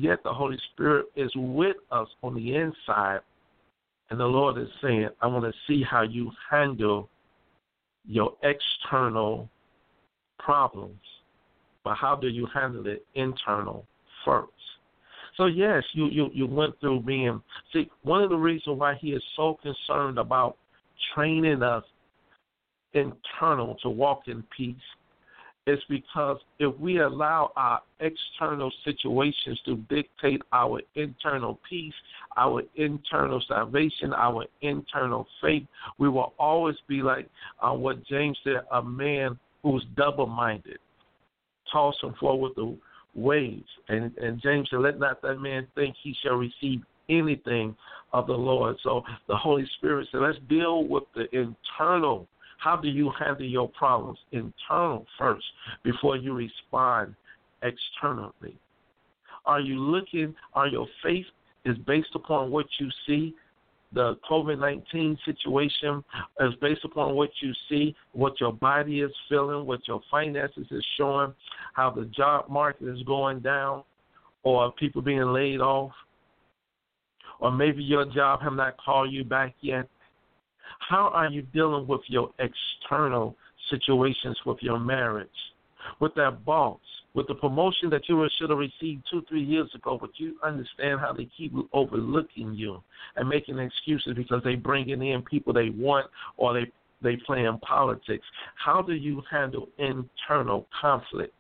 is with us on the inside, and the Lord is saying, I want to see how you handle your external problems, but how do you handle it internal first? So yes, you went through being, see, one of the reasons why he is so concerned about training us internal to walk in peace is because if we allow our external situations to dictate our internal peace, our internal salvation, our internal faith, we will always be like what James said, a man who's double-minded, tossing forward the waves. And James said, let not that man think he shall receive anything of the Lord. So the Holy Spirit said, let's deal with the internal. How do you handle your problems internal first before you respond externally? Are your faith is based upon what you see? The COVID-19 situation is based upon what you see, what your body is feeling, what your finances is showing, how the job market is going down, or people being laid off, or maybe your job have not called you back yet. How are you dealing with your external situations with your marriage, with that boss, with the promotion that you should have received 2-3 years ago, but you understand how they keep overlooking you and making excuses because they bringing in people they want or they play in politics? How do you handle internal conflicts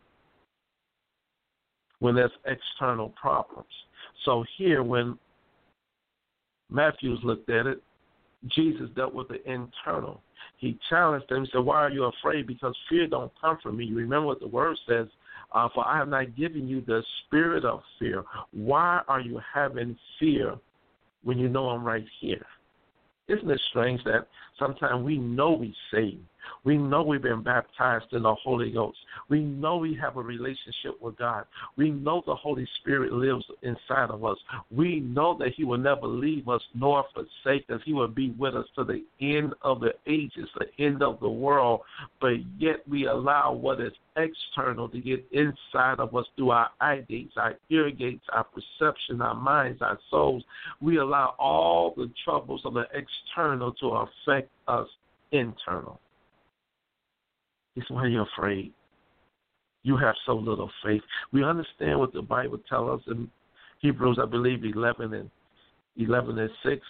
when there's external problems? So here, when Matthews looked at it, Jesus dealt with the internal. He challenged them. He said, why are you afraid? Because fear don't come from me. You remember what the word says, for I have not given you the spirit of fear. Why are you having fear when you know I'm right here? Isn't it strange that sometimes we know we're saved? We know we've been baptized in the Holy Ghost. We know we have a relationship with God. We know the Holy Spirit lives inside of us. We know that he will never leave us nor forsake us. He will be with us to the end of the ages, the end of the world. But yet we allow what is external to get inside of us through our eye gates, our ear gates, our perception, our minds, our souls. We allow all the troubles of the external to affect us internal. It's why you're afraid. You have so little faith. We understand what the Bible tells us in Hebrews, I believe, 11 and 6.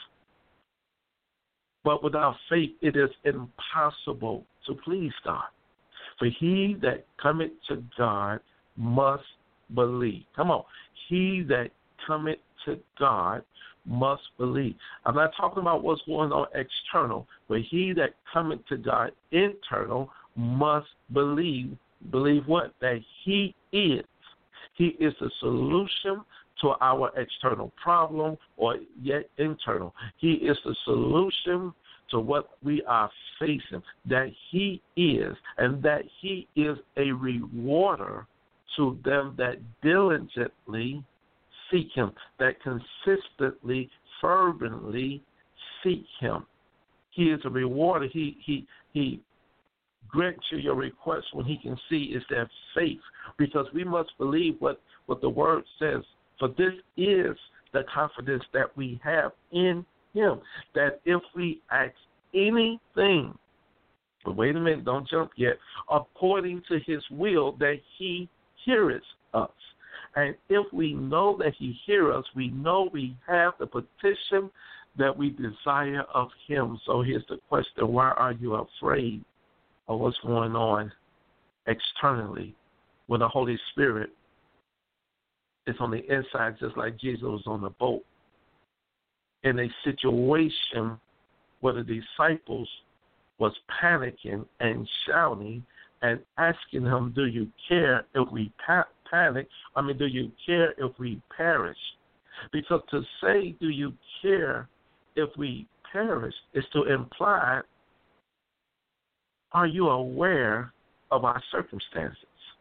But without faith, it is impossible to please God. For he that cometh to God must believe. Come on. He that cometh to God must believe. I'm not talking about what's going on external, but he that cometh to God internal must believe. Believe what? That he is. He is the solution to our external problem, or yet internal. He is the solution to what we are facing. That he is, and that he is a rewarder to them that diligently seek him, that consistently, fervently seek him. He is a rewarder. He grants you your request when he can see is that faith, because we must believe what the word says. For this is the confidence that we have in him, that if we ask anything, but wait a minute, don't jump yet, according to his will, that he heareth us. And if we know that he hears us, we know we have the petition that we desire of him. So here's the question: why are you afraid of what's going on externally when the Holy Spirit is on the inside, just like Jesus was on the boat? In a situation where the disciples was panicking and shouting and asking him, do you care if we panic? Do you care if we perish? Because to say, do you care if we perish, is to imply, are you aware of our circumstances?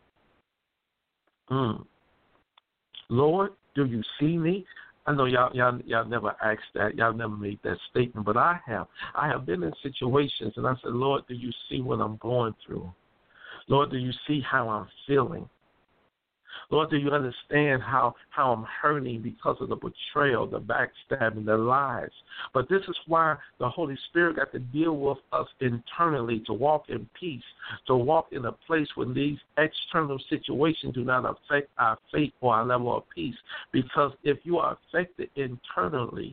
Lord, do you see me? I know y'all never asked that. Y'all never made that statement, but I have. I have been in situations, and I said, Lord, do you see what I'm going through? Lord, do you see how I'm feeling? Lord, do you understand how I'm hurting because of the betrayal, the backstabbing, the lies? But this is why the Holy Spirit got to deal with us internally, to walk in peace, to walk in a place where these external situations do not affect our faith or our level of peace. Because if you are affected internally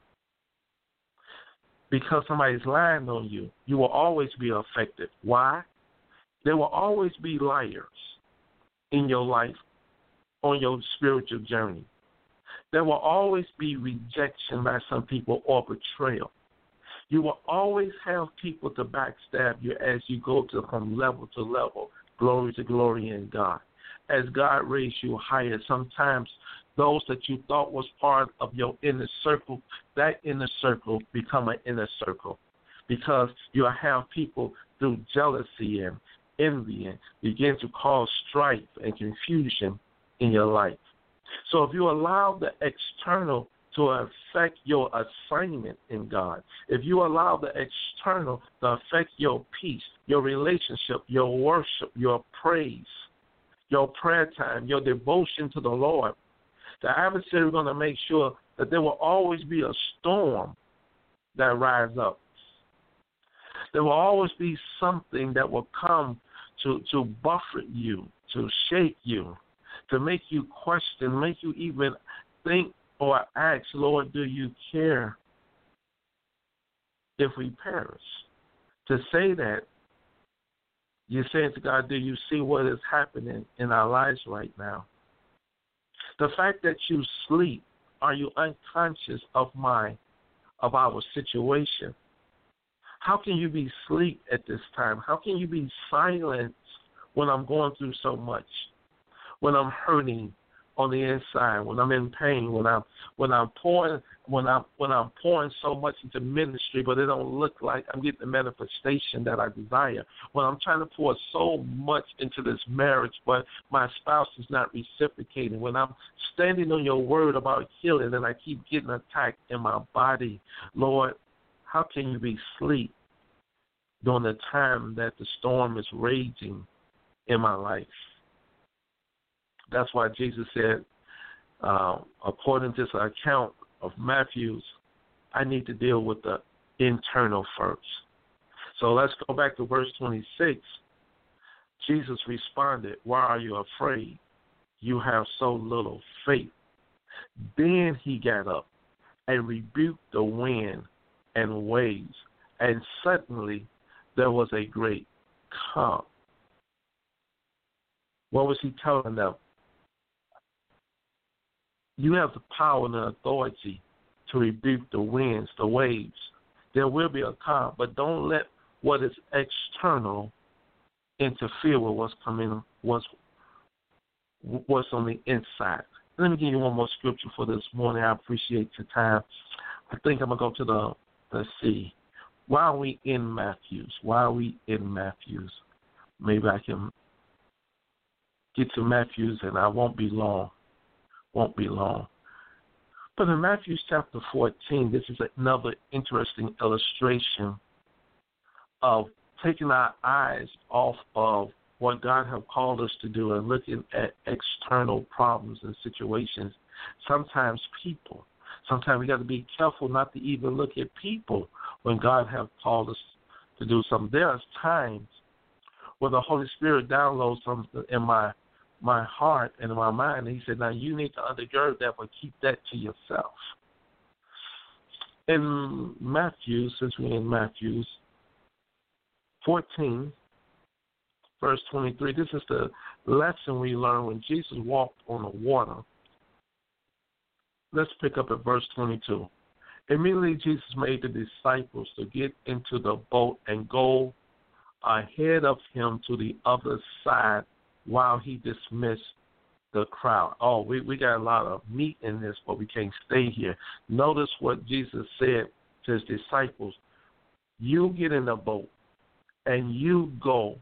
because somebody's lying on you, you will always be affected. Why? There will always be liars in your life, on your spiritual journey. There will always be rejection by some people or betrayal. You will always have people to backstab you as you go from level to level, glory to glory in God. As God raised you higher, sometimes those that you thought was part of your inner circle, that inner circle become an inner circle, because you have people through jealousy and envy and begin to cause strife and confusion in your life. So if you allow the external to affect your assignment in God, if you allow the external to affect your peace, your relationship, your worship, your praise, your prayer time, your devotion to the Lord, the adversary is going to make sure that there will always be a storm that rises up. There will always be something that will come to buffet you, to shake you, to make you question, make you even think or ask, Lord, do you care if we perish? To say that, you're saying to God, do you see what is happening in our lives right now? The fact that you sleep, are you unconscious of our situation? How can you be asleep at this time? How can you be silent when I'm going through so much? When I'm hurting on the inside, when I'm in pain, when I'm pouring so much into ministry, but it don't look like I'm getting the manifestation that I desire. When I'm trying to pour so much into this marriage, but my spouse is not reciprocating. When I'm standing on your word about healing and I keep getting attacked in my body, Lord, how can you be asleep during the time that the storm is raging in my life? That's why Jesus said, according to the account of Matthew, I need to deal with the internal first. So let's go back to verse 26. Jesus responded, why are you afraid? You have so little faith. Then he got up and rebuked the wind and waves, and suddenly there was a great calm. What was he telling them? You have the power and the authority to rebuke the winds, the waves. There will be a calm, but don't let what is external interfere with what's coming, what's on the inside. Let me give you one more scripture for this morning. I appreciate your time. I think I'm going to go to let's see. Why are we in Matthews? Maybe I can get to Matthews and I won't be long. But in Matthew chapter 14, this is another interesting illustration of taking our eyes off of what God has called us to do and looking at external problems and situations. Sometimes people. Sometimes we got to be careful not to even look at people when God has called us to do something. There are times where the Holy Spirit downloads something in my heart and in my mind, and he said, now you need to undergird that, but keep that to yourself. In Matthew, since we're in Matthew 14, verse 23, this is the lesson we learned when Jesus walked on the water. Let's pick up at verse 22. Immediately Jesus made the disciples to get into the boat and go ahead of him to the other side while he dismissed the crowd. Oh, we got a lot of meat in this, but we can't stay here. Notice what Jesus said to his disciples. You get in the boat and you go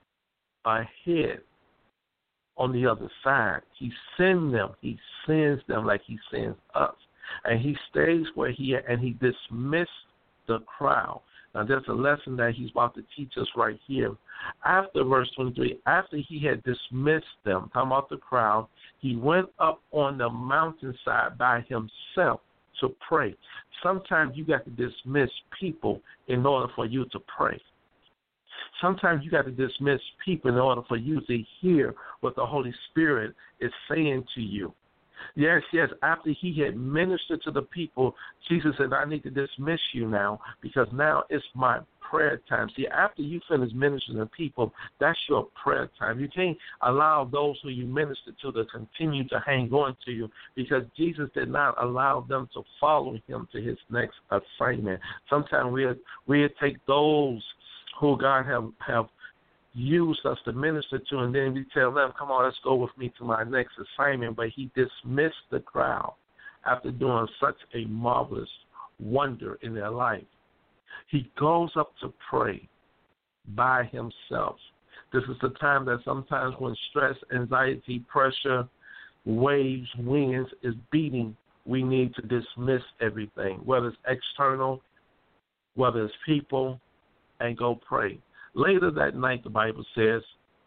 ahead on the other side. He sends them. He sends them like he sends us. And he stays where he is, and he dismissed the crowd. Now, there's a lesson that he's about to teach us right here. After verse 23, after he had dismissed them, talking about the crowd, he went up on the mountainside by himself to pray. Sometimes you got to dismiss people in order for you to pray. Sometimes you got to dismiss people in order for you to hear what the Holy Spirit is saying to you. Yes, after he had ministered to the people, Jesus said, I need to dismiss you now because now it's my prayer time. See, after you finish ministering to people, that's your prayer time. You can't allow those who you minister to continue to hang on to you because Jesus did not allow them to follow him to his next assignment. Sometimes we'll take those who God have used us to minister to, and then we tell them, come on, let's go with me to my next assignment. But he dismissed the crowd after doing such a marvelous wonder in their life. He goes up to pray by himself. This is the time that sometimes when stress, anxiety, pressure, waves, winds is beating, we need to dismiss everything, whether it's external, whether it's people, and go pray. Later that night, the Bible says,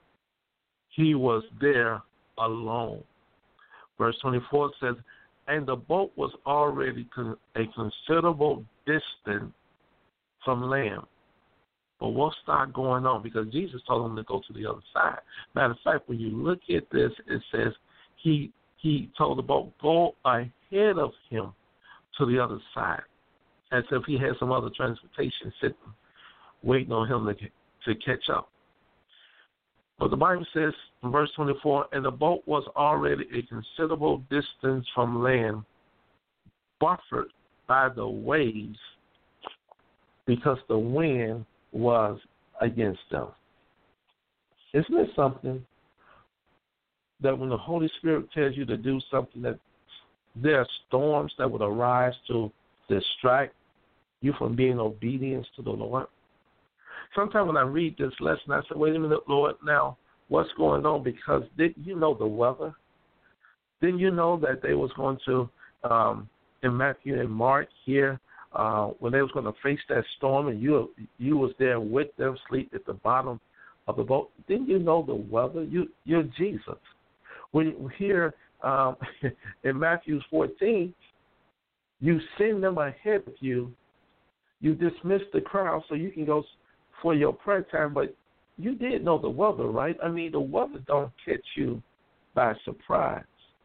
he was there alone. Verse 24 says, and the boat was already a considerable distance from land. But what started going on? Because Jesus told him to go to the other side. Matter of fact, when you look at this, it says he told the boat, go ahead of him to the other side, as if he had some other transportation sitting, waiting on him to catch up. But the Bible says in verse 24, and the boat was already a considerable distance from land, buffered by the waves, because the wind was against them. Isn't it something that when the Holy Spirit tells you to do something, that there are storms that would arise to distract you from being obedient to the Lord? Sometimes when I read this lesson, I say, wait a minute, Lord, now what's going on? Because didn't you know the weather? Didn't you know that they was going to, in Matthew and Mark here, when they was going to face that storm, and you was there with them, sleep at the bottom of the boat? Didn't you know the weather? You're Jesus. When here in Matthew 14, you send them ahead of you. You dismiss the crowd so you can go for your prayer time, but you did know the weather, right? I mean, the weather don't catch you by surprise.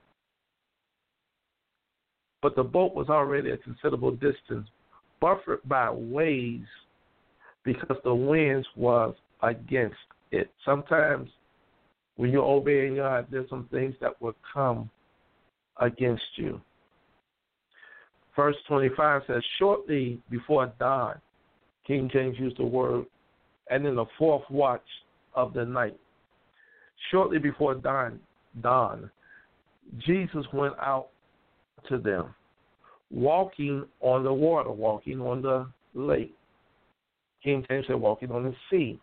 But the boat was already a considerable distance, buffered by waves, because the winds was against it. Sometimes when you're obeying God, there's some things that will come against you. Verse 25 says, shortly before dawn, King James used the word, and in the fourth watch of the night, shortly before dawn, Jesus went out to them, walking on the water, walking on the lake. King James said walking on the sea.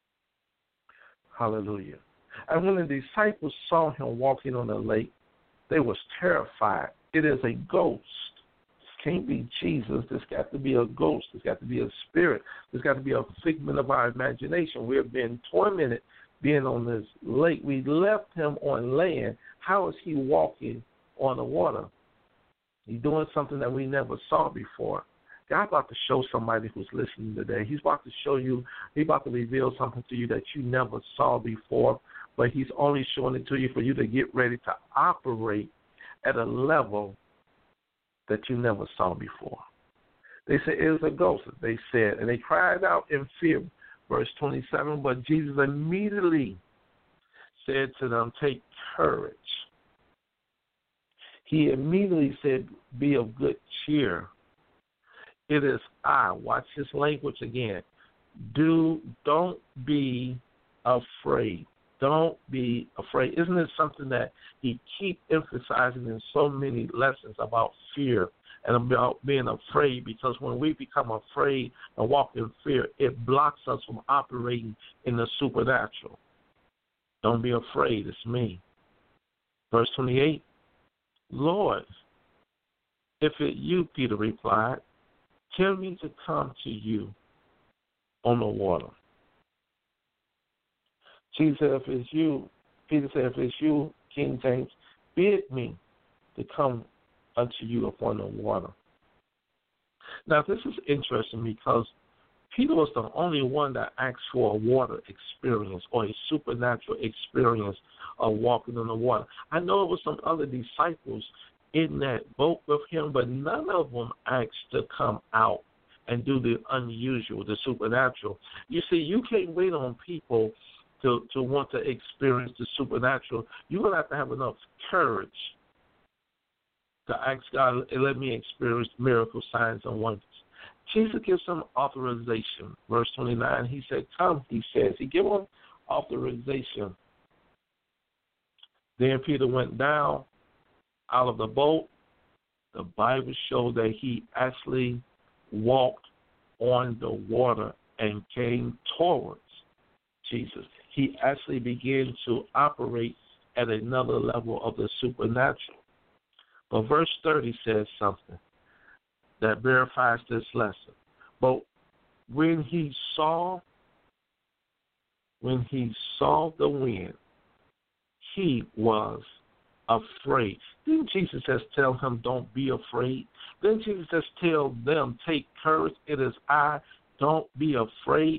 Hallelujah. And when the disciples saw him walking on the lake, They was terrified. It is a ghost. This can't be Jesus. This got to be a ghost. This got to be a spirit. This got to be a figment of our imagination. We're being tormented being on this lake. We left him on land. How is he walking on the water? He's doing something that we never saw before. God's about to show somebody who's listening today. He's about to show you, he's about to reveal something to you that you never saw before, but he's only showing it to you for you to get ready to operate at a level that you never saw before. They said it was a ghost, they said, and they cried out in fear. Verse 27, but Jesus immediately said to them, take courage. He immediately said, be of good cheer. It is I. Watch his language again. Don't be afraid. Don't be afraid. Isn't it something that he keep emphasizing in so many lessons about fear and about being afraid? Because when we become afraid and walk in fear, it blocks us from operating in the supernatural. Don't be afraid. It's me. Verse 28, Lord, if it you, Peter replied, tell me to come to you on the water. Jesus said, if it's you, Peter said, if it's you, King James, bid me to come unto you upon the water. Now, this is interesting because Peter was the only one that asked for a water experience or a supernatural experience of walking on the water. I know it was some other disciples in that boat with him, but none of them asked to come out and do the unusual, the supernatural. You see, you can't wait on people to want to experience the supernatural. You're going to have enough courage to ask God, let me experience miracle signs and wonders. Jesus gives him authorization. Verse 29, he said, come, he says. He gave him authorization. Then Peter went down out of the boat. The Bible showed that he actually walked on the water and came towards Jesus. He actually began to operate at another level of the supernatural. But verse 30 says something that verifies this lesson. But when he saw the wind, he was afraid. Didn't Jesus just tell him, don't be afraid? Didn't Jesus just tell them, take courage, it is I, don't be afraid?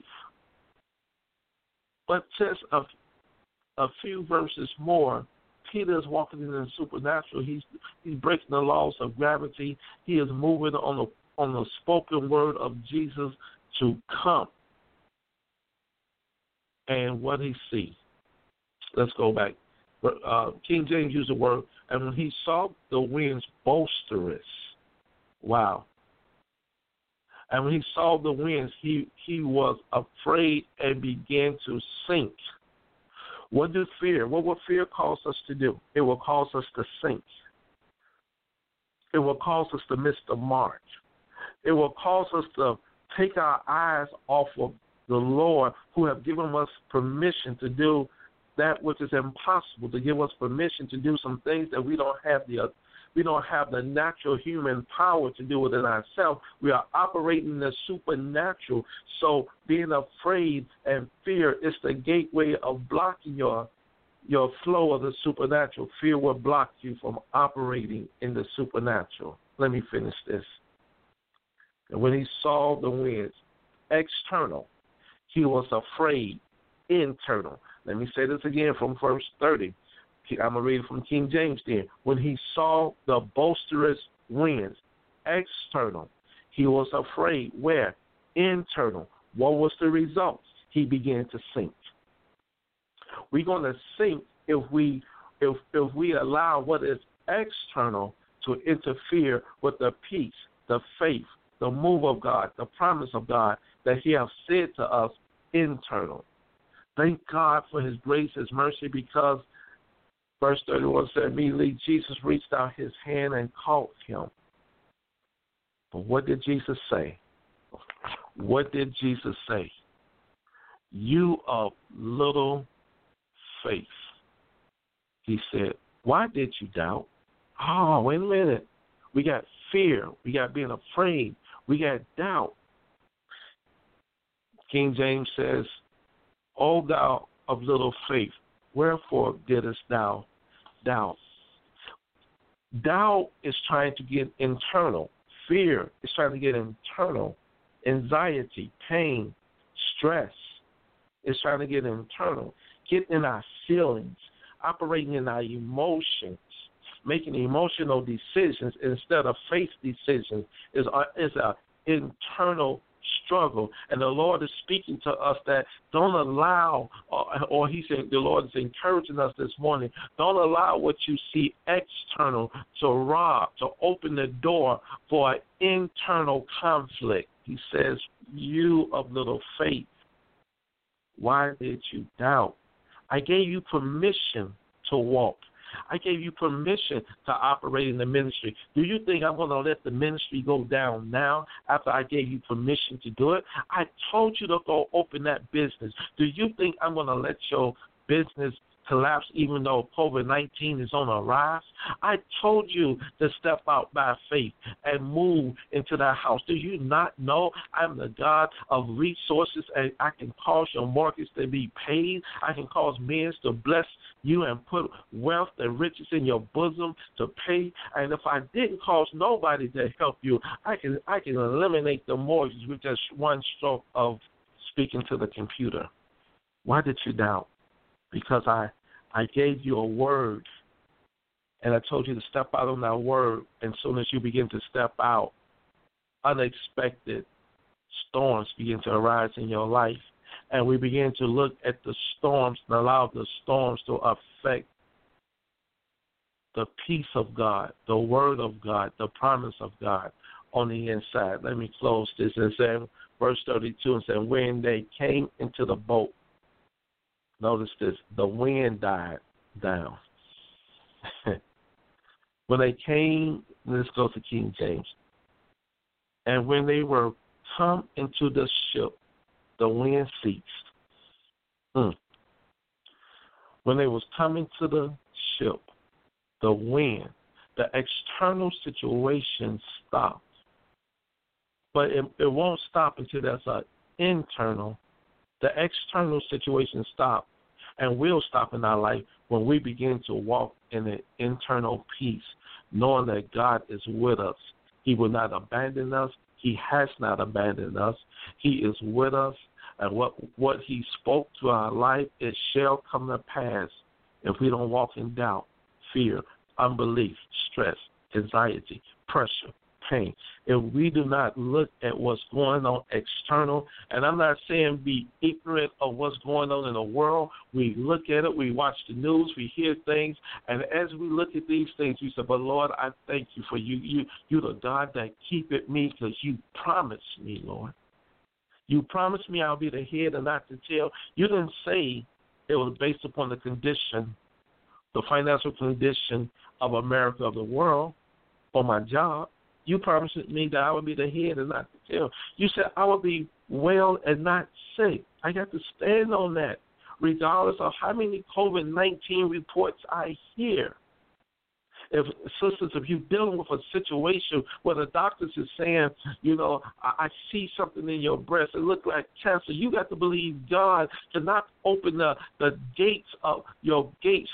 But just a few verses more, Peter is walking in the supernatural. He's breaking the laws of gravity. He is moving on the spoken word of Jesus to come. And what he see? Let's go back. King James used the word, and when he saw the winds boisterous, wow. And when he saw the winds, he was afraid and began to sink. What will fear cause us to do? It will cause us to sink. It will cause us to miss the mark. It will cause us to take our eyes off of the Lord, who have given us permission to do that which is impossible, to give us permission to do some things that we don't have the natural human power to do within ourselves. We are operating in the supernatural. So being afraid and fear is the gateway of blocking your flow of the supernatural. Fear will block you from operating in the supernatural. Let me finish this. And when he saw the winds, external, he was afraid, internal. Let me say this again from verse 30. I'm going to read it from King James then. When he saw the boisterous winds, external, he was afraid. Where? Internal. What was the result? He began to sink. We're going to sink if we allow what is external to interfere with the peace, the faith, the move of God, the promise of God that he has said to us internal. Thank God for his grace, his mercy, because verse 31 said, immediately Jesus reached out his hand and caught him. But what did Jesus say? What did Jesus say? You of little faith. He said, why did you doubt? Oh, wait a minute. We got fear. We got being afraid. We got doubt. King James says, O thou of little faith, wherefore didst thou doubt? Doubt is trying to get internal. Fear is trying to get internal. Anxiety, pain, stress is trying to get internal. Get in our feelings, operating in our emotions, making emotional decisions instead of faith decisions is an internal struggle. And the Lord is speaking to us that don't allow, or He said, the Lord is encouraging us this morning, don't allow what you see external to rob, to open the door for an internal conflict. He says, you of little faith, why did you doubt? I gave you permission to walk. I gave you permission to operate in the ministry. Do you think I'm going to let the ministry go down now after I gave you permission to do it? I told you to go open that business. Do you think I'm going to let your business collapse even though COVID-19 is on a rise? I told you to step out by faith and move into that house. Do you not know I'm the God of resources, and I can cause your mortgage to be paid? I can cause men to bless you and put wealth and riches in your bosom to pay. And if I didn't cause nobody to help you, I can eliminate the mortgage with just one stroke of speaking to the computer. Why did you doubt? Because I gave you a word, and I told you to step out on that word. And as soon as you begin to step out, unexpected storms begin to arise in your life. And we begin to look at the storms and allow the storms to affect the peace of God, the word of God, the promise of God on the inside. Let me close this and say, verse 32, and say, when they came into the boat, notice this, the wind died down. When they came, let's go to King James. And when they were come into the ship, the wind ceased. When they was coming to the ship, the wind, the external situation stopped. But it won't stop until there's an internal. The external situation stops and will stop in our life when we begin to walk in an internal peace, knowing that God is with us. He will not abandon us. He has not abandoned us. He is with us, and what He spoke to our life, it shall come to pass if we don't walk in doubt, fear, unbelief, stress, anxiety, pressure, pain. If we do not look at what's going on external, and I'm not saying be ignorant of what's going on in the world, we look at it, we watch the news, we hear things, and as we look at these things, we say, but Lord, I thank you for you the God that keepeth me, because you promised me, Lord. You promised me I'll be the head and not the tail. You didn't say it was based upon the condition, the financial condition of America, of the world, or my job. You promised me that I would be the head and not the tail. You said I would be well and not sick. I got to stand on that, regardless of how many COVID-19 reports I hear. If you're dealing with a situation where the doctors are saying, I see something in your breast, it looks like cancer, you got to believe God to not open the gates of your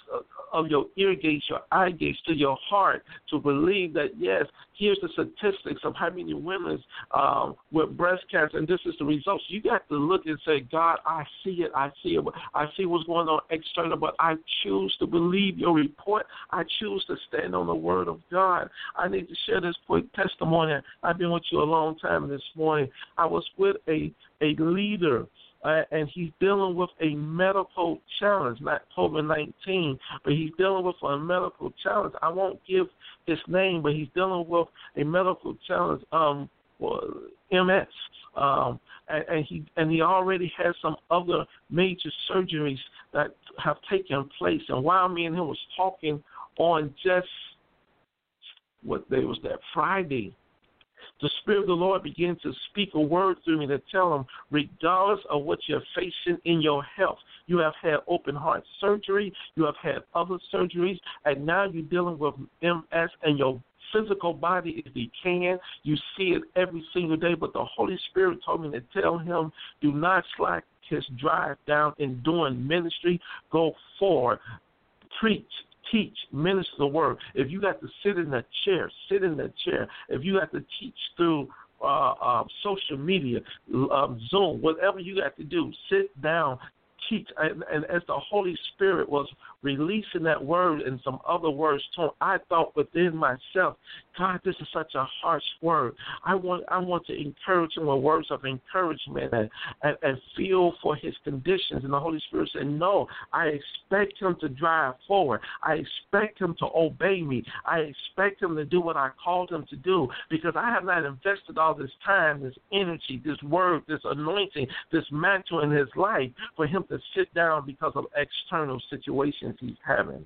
ear gates, your eye gates to your heart, to believe that, yes, here's the statistics of how many women with breast cancer, and this is the results. You got to look and say, God, I see it. I see what's going on external, but I choose to believe your report. I choose to stand on the word of God. I need to share this quick testimony. I've been with you a long time this morning. I was with a leader, and he's dealing with a medical challenge, not COVID-19, but he's dealing with a medical challenge. I won't give his name, but he's dealing with a medical challenge, MS. And he already has some other major surgeries that have taken place. And while me and him was talking on just what day was that? Friday, the Spirit of the Lord began to speak a word through me to tell him, regardless of what you're facing in your health, You have had open heart surgery. You have had other surgeries. And now you're dealing with MS, and your physical body is decaying. You see it every single day. But the Holy Spirit told me to tell him, do not slack his drive down in doing ministry. Go forward. Preach, teach, minister the word. If you got to sit in the chair, sit in the chair. If you got to teach through social media, Zoom, whatever you got to do, sit down, teach. And as the Holy Spirit was releasing that word and some other words to him, I thought within myself, God, this is such a harsh word. I want to encourage him with words of encouragement and feel for his conditions. And the Holy Spirit said, no, I expect him to drive forward. I expect him to obey me. I expect him to do what I called him to do, because I have not invested all this time, this energy, this word, this anointing, this mantle in his life for him to sit down because of external situations he's having.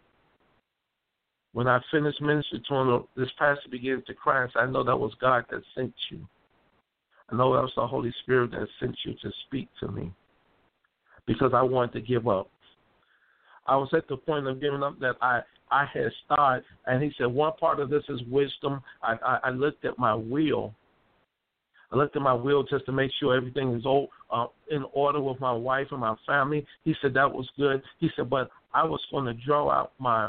When I finished ministering to him, this pastor began to cry and said, I know that was God that sent you. I know that was the Holy Spirit that sent you to speak to me, because I wanted to give up. I was at the point of giving up that I had started, and he said, one part of this is wisdom. I looked at my will. I looked at my will just to make sure everything is in order with my wife and my family. He said that was good. He said, but I was going to draw out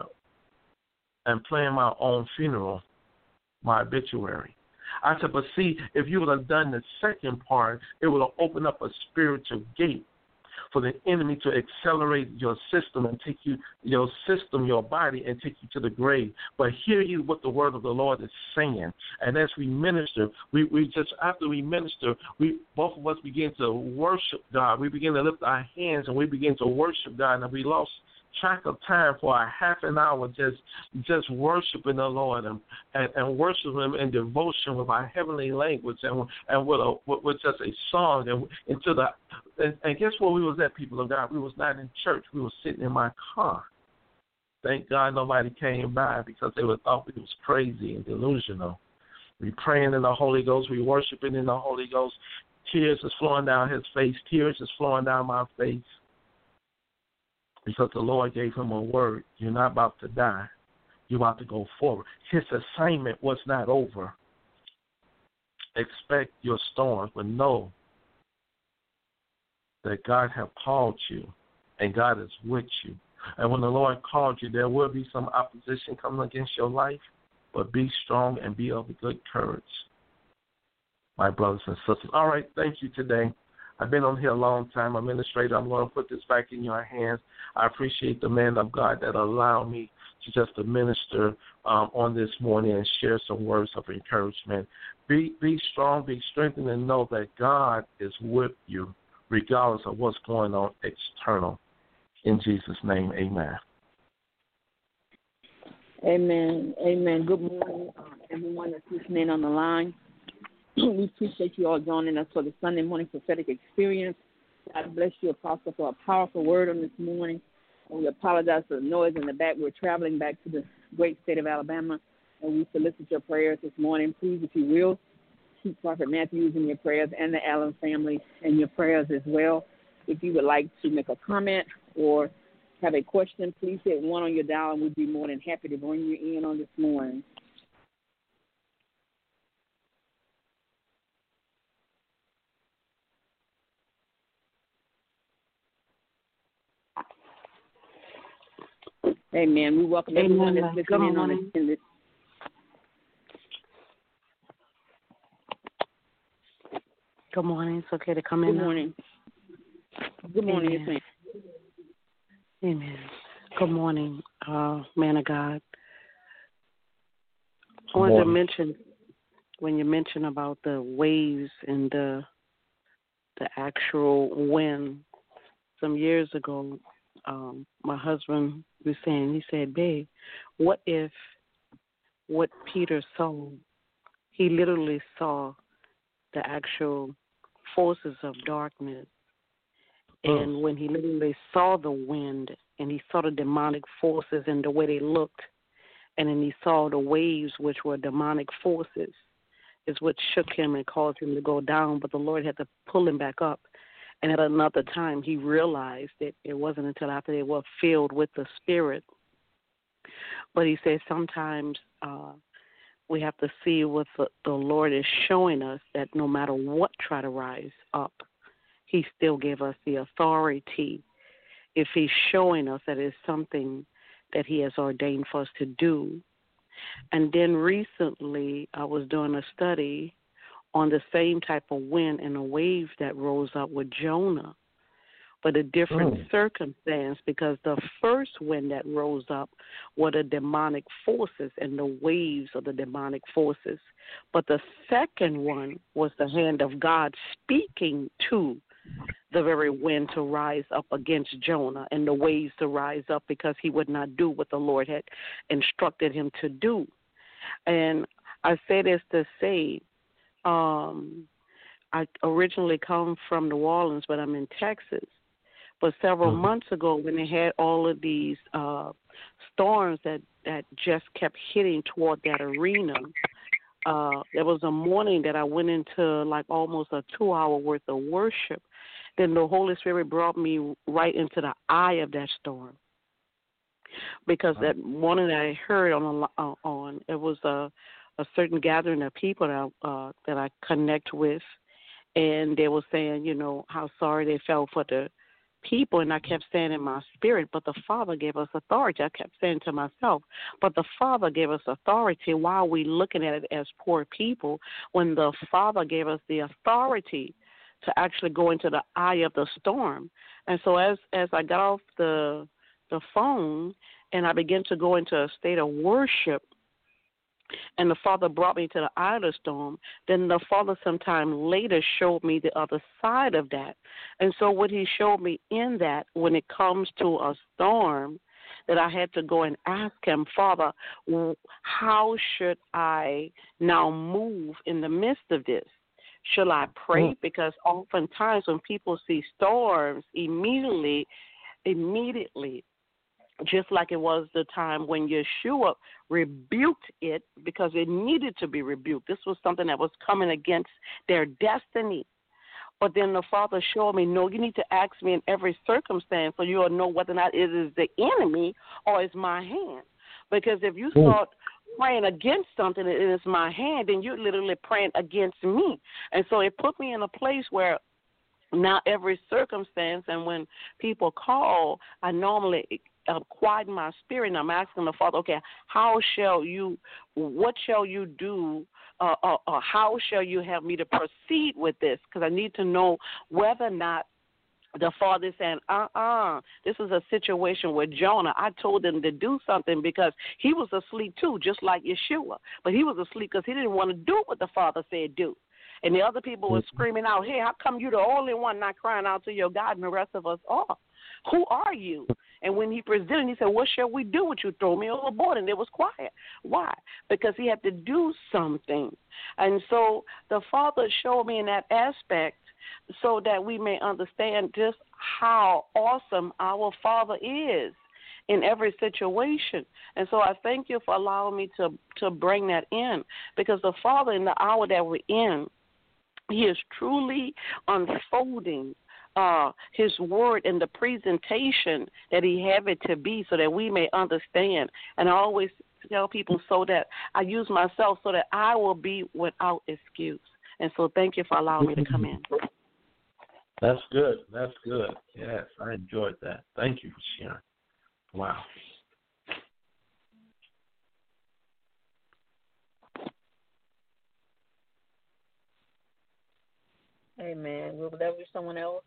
and plan my own funeral, my obituary. I said, but see, if you would have done the second part, it would have opened up a spiritual gate for the enemy to accelerate your system and take your body, and take you to the grave. But hear you what the word of the Lord is saying. And as we minister, after we minister, both of us begin to worship God. We begin to lift our hands and we begin to worship God. And we lost track of time for a half an hour just worshiping the Lord and worshiping him in devotion with our heavenly language and with just a song and guess where we was at, people of God? We was not in church. We was sitting in my car. Thank God nobody came by, because they would thought we was crazy and delusional. We praying in the Holy Ghost. We worshiping in the Holy Ghost. Tears is flowing down his face. Tears is flowing down my face. Because the Lord gave him a word. You're not about to die. You're about to go forward. His assignment was not over. Expect your storms, but know that God have called you, and God is with you. And when the Lord called you, there will be some opposition coming against your life, but be strong and be of good courage, my brothers and sisters. All right, thank you today. I've been on here a long time, Administrator. I'm going to put this back in your hands. I appreciate the man of God that allowed me to just minister on this morning and share some words of encouragement. Be strong, be strengthened, and know that God is with you regardless of what's going on external. In Jesus' name, amen. Amen. Amen. Good morning, everyone that's listening on the line. We appreciate you all joining us for the Sunday morning prophetic experience. God bless you, Apostle, for a powerful word on this morning. And we apologize for the noise in the back. We're traveling back to the great state of Alabama, and we solicit your prayers this morning. Please, if you will, keep Prophet Matthews in your prayers, and the Allen family in your prayers as well. If you would like to make a comment or have a question, please hit 1 on your dial, and we'd be more than happy to bring you in on this morning. Amen. We welcome everyone that's listening on this. Good morning. It's okay to come in. Good morning. Good morning, yes, ma'am. Amen. Good morning, man of God. I wanted to mention, when you mentioned about the waves and the actual wind, some years ago, my husband was saying, he said, babe, what if what Peter saw, he literally saw the actual forces of darkness. And when he literally saw the wind and he saw the demonic forces and the way they looked, and then he saw the waves, which were demonic forces, is what shook him and caused him to go down. But the Lord had to pull him back up. And at another time, he realized that it wasn't until after they were filled with the Spirit. But he said sometimes we have to see what the Lord is showing us, that no matter what try to rise up, he still gave us the authority. If he's showing us that it's something that he has ordained for us to do. And then recently I was doing a study on the same type of wind and the waves that rose up with Jonah, but a different circumstance, because the first wind that rose up were the demonic forces and the waves of the demonic forces. But the second one was the hand of God speaking to the very wind to rise up against Jonah and the waves to rise up because he would not do what the Lord had instructed him to do. And I say this to say, I originally come from New Orleans, but I'm in Texas. But several months ago, when they had all of these storms that just kept hitting toward that arena, there was a morning that I went into like almost a 2-hour worth of worship. Then the Holy Spirit brought me right into the eye of that storm. Because that morning that I heard on it was a certain gathering of people that I connect with, and they were saying, how sorry they felt for the people, and I kept saying in my spirit, but the Father gave us authority. I kept saying to myself, but the Father gave us authority. Why are we looking at it as poor people when the Father gave us the authority to actually go into the eye of the storm? And so as I got off the phone and I began to go into a state of worship, and the Father brought me to the eye of the storm, then the Father sometime later showed me the other side of that. And so what he showed me in that, when it comes to a storm, that I had to go and ask him, Father, how should I now move in the midst of this? Should I pray? Because oftentimes when people see storms, immediately, just like it was the time when Yeshua rebuked it because it needed to be rebuked. This was something that was coming against their destiny. But then the Father showed me, no, you need to ask me in every circumstance so you'll know whether or not it is the enemy or it's my hand. Because if you start praying against something and it is my hand, then you're literally praying against me. And so it put me in a place where now every circumstance, and when people call, I normally quieten my spirit, and I'm asking the Father, okay, what shall you do, or how shall you have me to proceed with this? Because I need to know whether or not the Father is saying, this is a situation with Jonah. I told him to do something because he was asleep too, just like Yeshua. But he was asleep because he didn't want to do what the Father said do. And the other people were screaming out, hey, how come you're the only one not crying out to your God and the rest of us are? Who are you? And when he presented, he said, what shall we do with you? Throw me overboard. And it was quiet. Why? Because he had to do something. And so the Father showed me in that aspect so that we may understand just how awesome our Father is in every situation. And so I thank you for allowing me to bring that in, because the Father, in the hour that we're in, he is truly unfolding his word and the presentation that he have it to be so that we may understand. And I always tell people so that I use myself so that I will be without excuse. And so thank you for allowing me to come in. That's good. That's good. Yes, I enjoyed that. Thank you for sharing. Wow. Amen. Will there be someone else?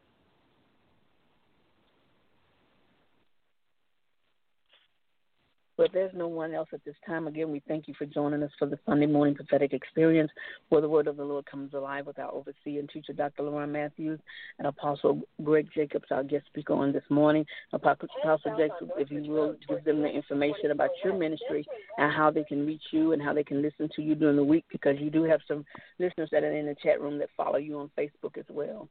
But there's no one else at this time. Again, we thank you for joining us for the Sunday morning prophetic experience, where the word of the Lord comes alive with our overseer and teacher, Dr. LaRon Matthews, and Apostle Greg Jacobs, our guest speaker on this morning. Apostle Jacobs, if you will, give them the information about your ministry and how they can reach you and how they can listen to you during the week, because you do have some listeners that are in the chat room that follow you on Facebook as well.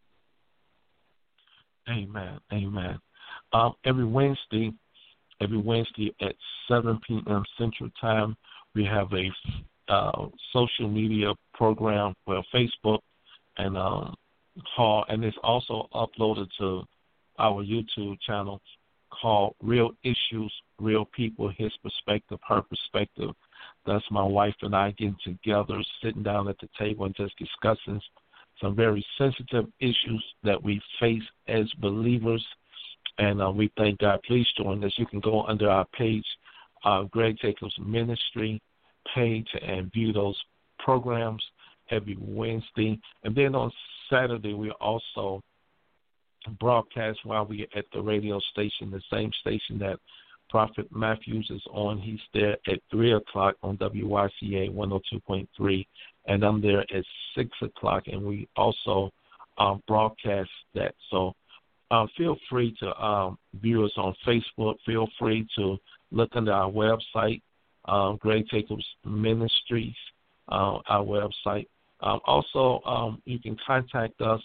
Amen. Amen. Every Wednesday at 7 p.m. Central Time, we have a social media program, Facebook and called, and it's also uploaded to our YouTube channel called Real Issues, Real People, His Perspective, Her Perspective. That's my wife and I getting together, sitting down at the table and just discussing some very sensitive issues that we face as believers. And we thank God. Please join us. You can go under our page, Greg Jacobs Ministry page, and view those programs every Wednesday. And then on Saturday, we also broadcast while we're at the radio station, the same station that Prophet Matthews is on. He's there at 3 o'clock on WYCA 102.3, and I'm there at 6 o'clock, and we also broadcast that. So feel free to view us on Facebook. Feel free to look under our website, Greg Jacobs Ministries, our website. Also, you can contact us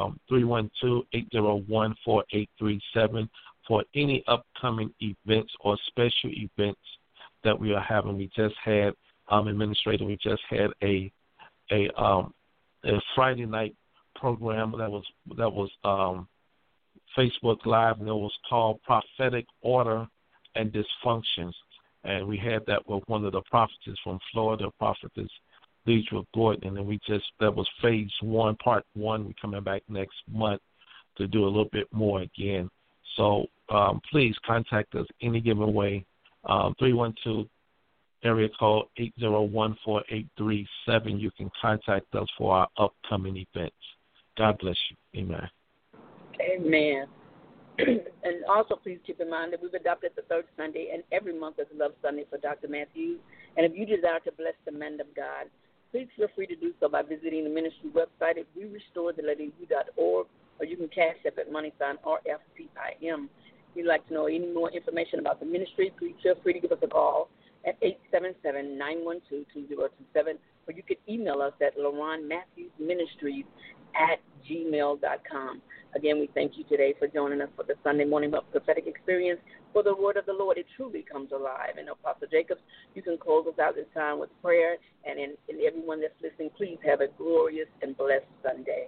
312-801-4837 for any upcoming events or special events that we are having. We just had administrator. We just had a Friday night program that was Facebook Live, and it was called Prophetic Order and Dysfunctions. And we had that with one of the prophetess from Florida, prophetess Deidre Gordon, and that was phase 1, part 1. We're coming back next month to do a little bit more again. So please contact us any given way, 312 area code 801-4837. You can contact us for our upcoming events. God bless you. Amen. Amen. And also, please keep in mind that we've adopted the third Sunday, and every month is Love Sunday for Dr. Matthews. And if you desire to bless the man of God, please feel free to do so by visiting the ministry website at werestorethelady.org, or you can cash up at $RFPIM. If you'd like to know any more information about the ministry, please feel free to give us a call at 877-912-2027, or you can email us at LaronMatthewsMinistries@gmail.com. Again, we thank you today for joining us for the Sunday morning prophetic experience. For the word of the Lord, it truly comes alive. And Apostle Jacobs, you can close us out this time with prayer. And everyone that's listening, please have a glorious and blessed Sunday.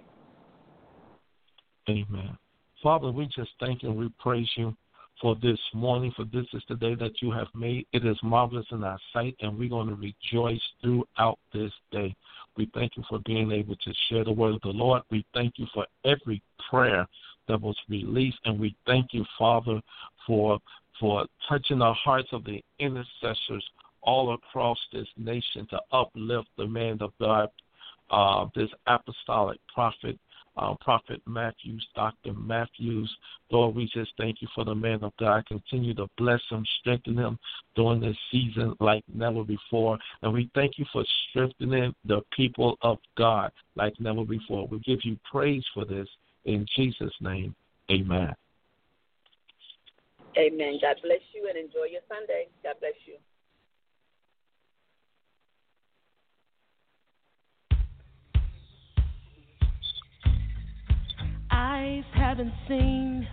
Amen. Father, we just thank you and we praise you for this morning, for this is the day that you have made. It is marvelous in our sight, and we're going to rejoice throughout this day. We thank you for being able to share the word of the Lord. We thank you for every prayer that was released, and we thank you, Father, for touching the hearts of the intercessors all across this nation to uplift the man of God, this apostolic prophet, Prophet Matthews, Dr. Matthews. Lord, we just thank you for the man of God. Continue to bless him, strengthen him during this season like never before. And we thank you for strengthening the people of God like never before. We give you praise for this in Jesus' name. Amen. Amen. God bless you and enjoy your Sunday. God bless you. Eyes haven't seen,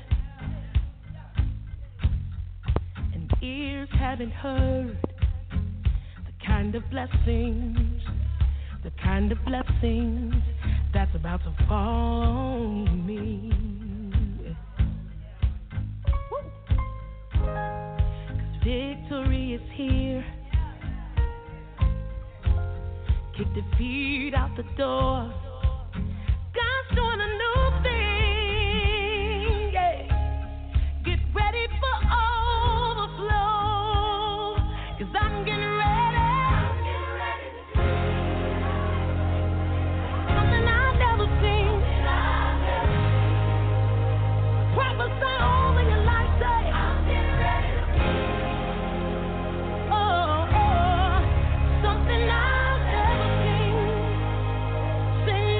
and ears haven't heard the kind of blessings that's about to fall on me. 'Cause victory is here. Kick defeat out the door. God's doing a new thing, yeah. Get ready for overflow, 'cause I'm getting ready. Something I've never seen. Prophesy over your life, say, I'm getting ready. Oh, something I've never seen. Sing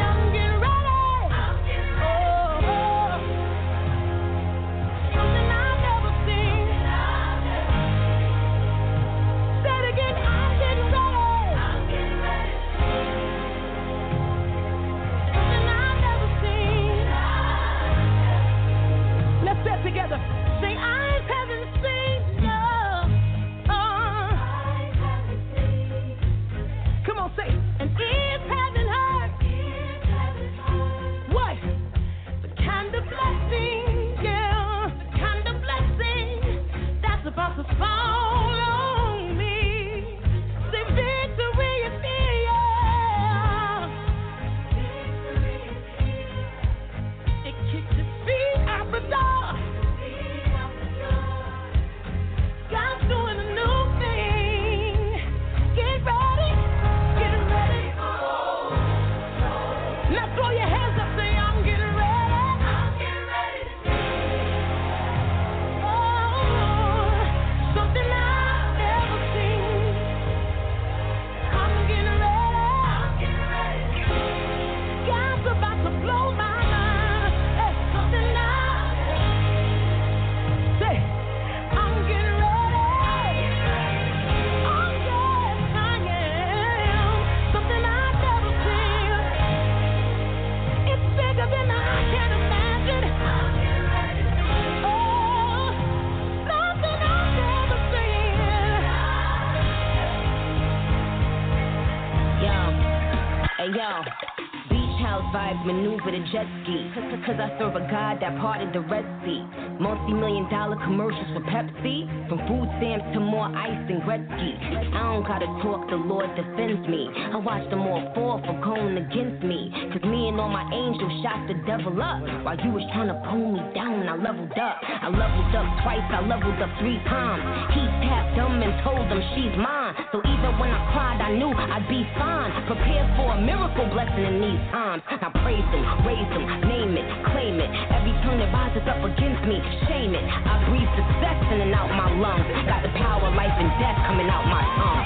Ayo, beach house vibes maneuver the jet ski. Cause I serve a God that parted the Red Sea. Multi-million-dollar commercials for Pepsi. From food stamps to more ice than Gretzky. I don't gotta talk, the Lord defends me. I watch them all fall for going against me. Cause me and all my angels shot the devil up. While you was trying to pull me down, I leveled up. I leveled up twice, I leveled up 3 times. He tapped them and told them she's mine. So even when I cried, I knew I'd be fine. Prepared for a miracle blessing in these times. Now praise him, raise him, name it, claim it. Every tongue that rises up against me, shame it. I breathe success in and out my lungs. Got the power of life and death coming out my tongue.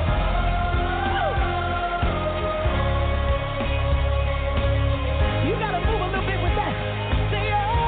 You gotta move a little bit with that. Say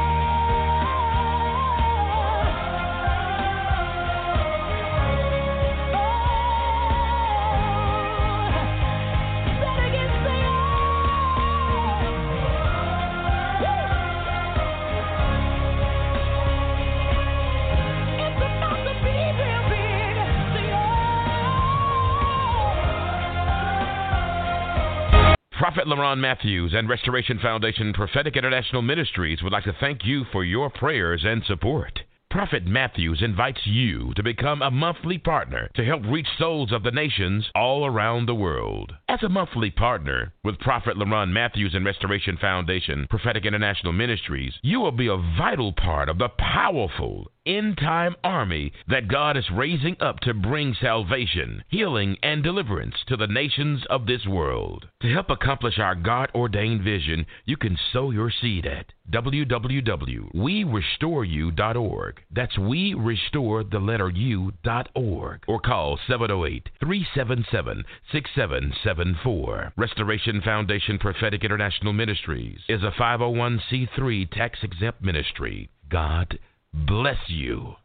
Prophet LaRon Matthews and Restoration Foundation Prophetic International Ministries would like to thank you for your prayers and support. Prophet Matthews invites you to become a monthly partner to help reach souls of the nations all around the world. As a monthly partner with Prophet LaRon Matthews and Restoration Foundation Prophetic International Ministries, you will be a vital part of the powerful end-time army that God is raising up to bring salvation, healing, and deliverance to the nations of this world. To help accomplish our God-ordained vision, you can sow your seed at www.werestoreyou.org. That's werestoreyou.org. Or call 708-377-6774. Restoration Foundation Prophetic International Ministries is a 501c3 tax-exempt ministry. God bless you.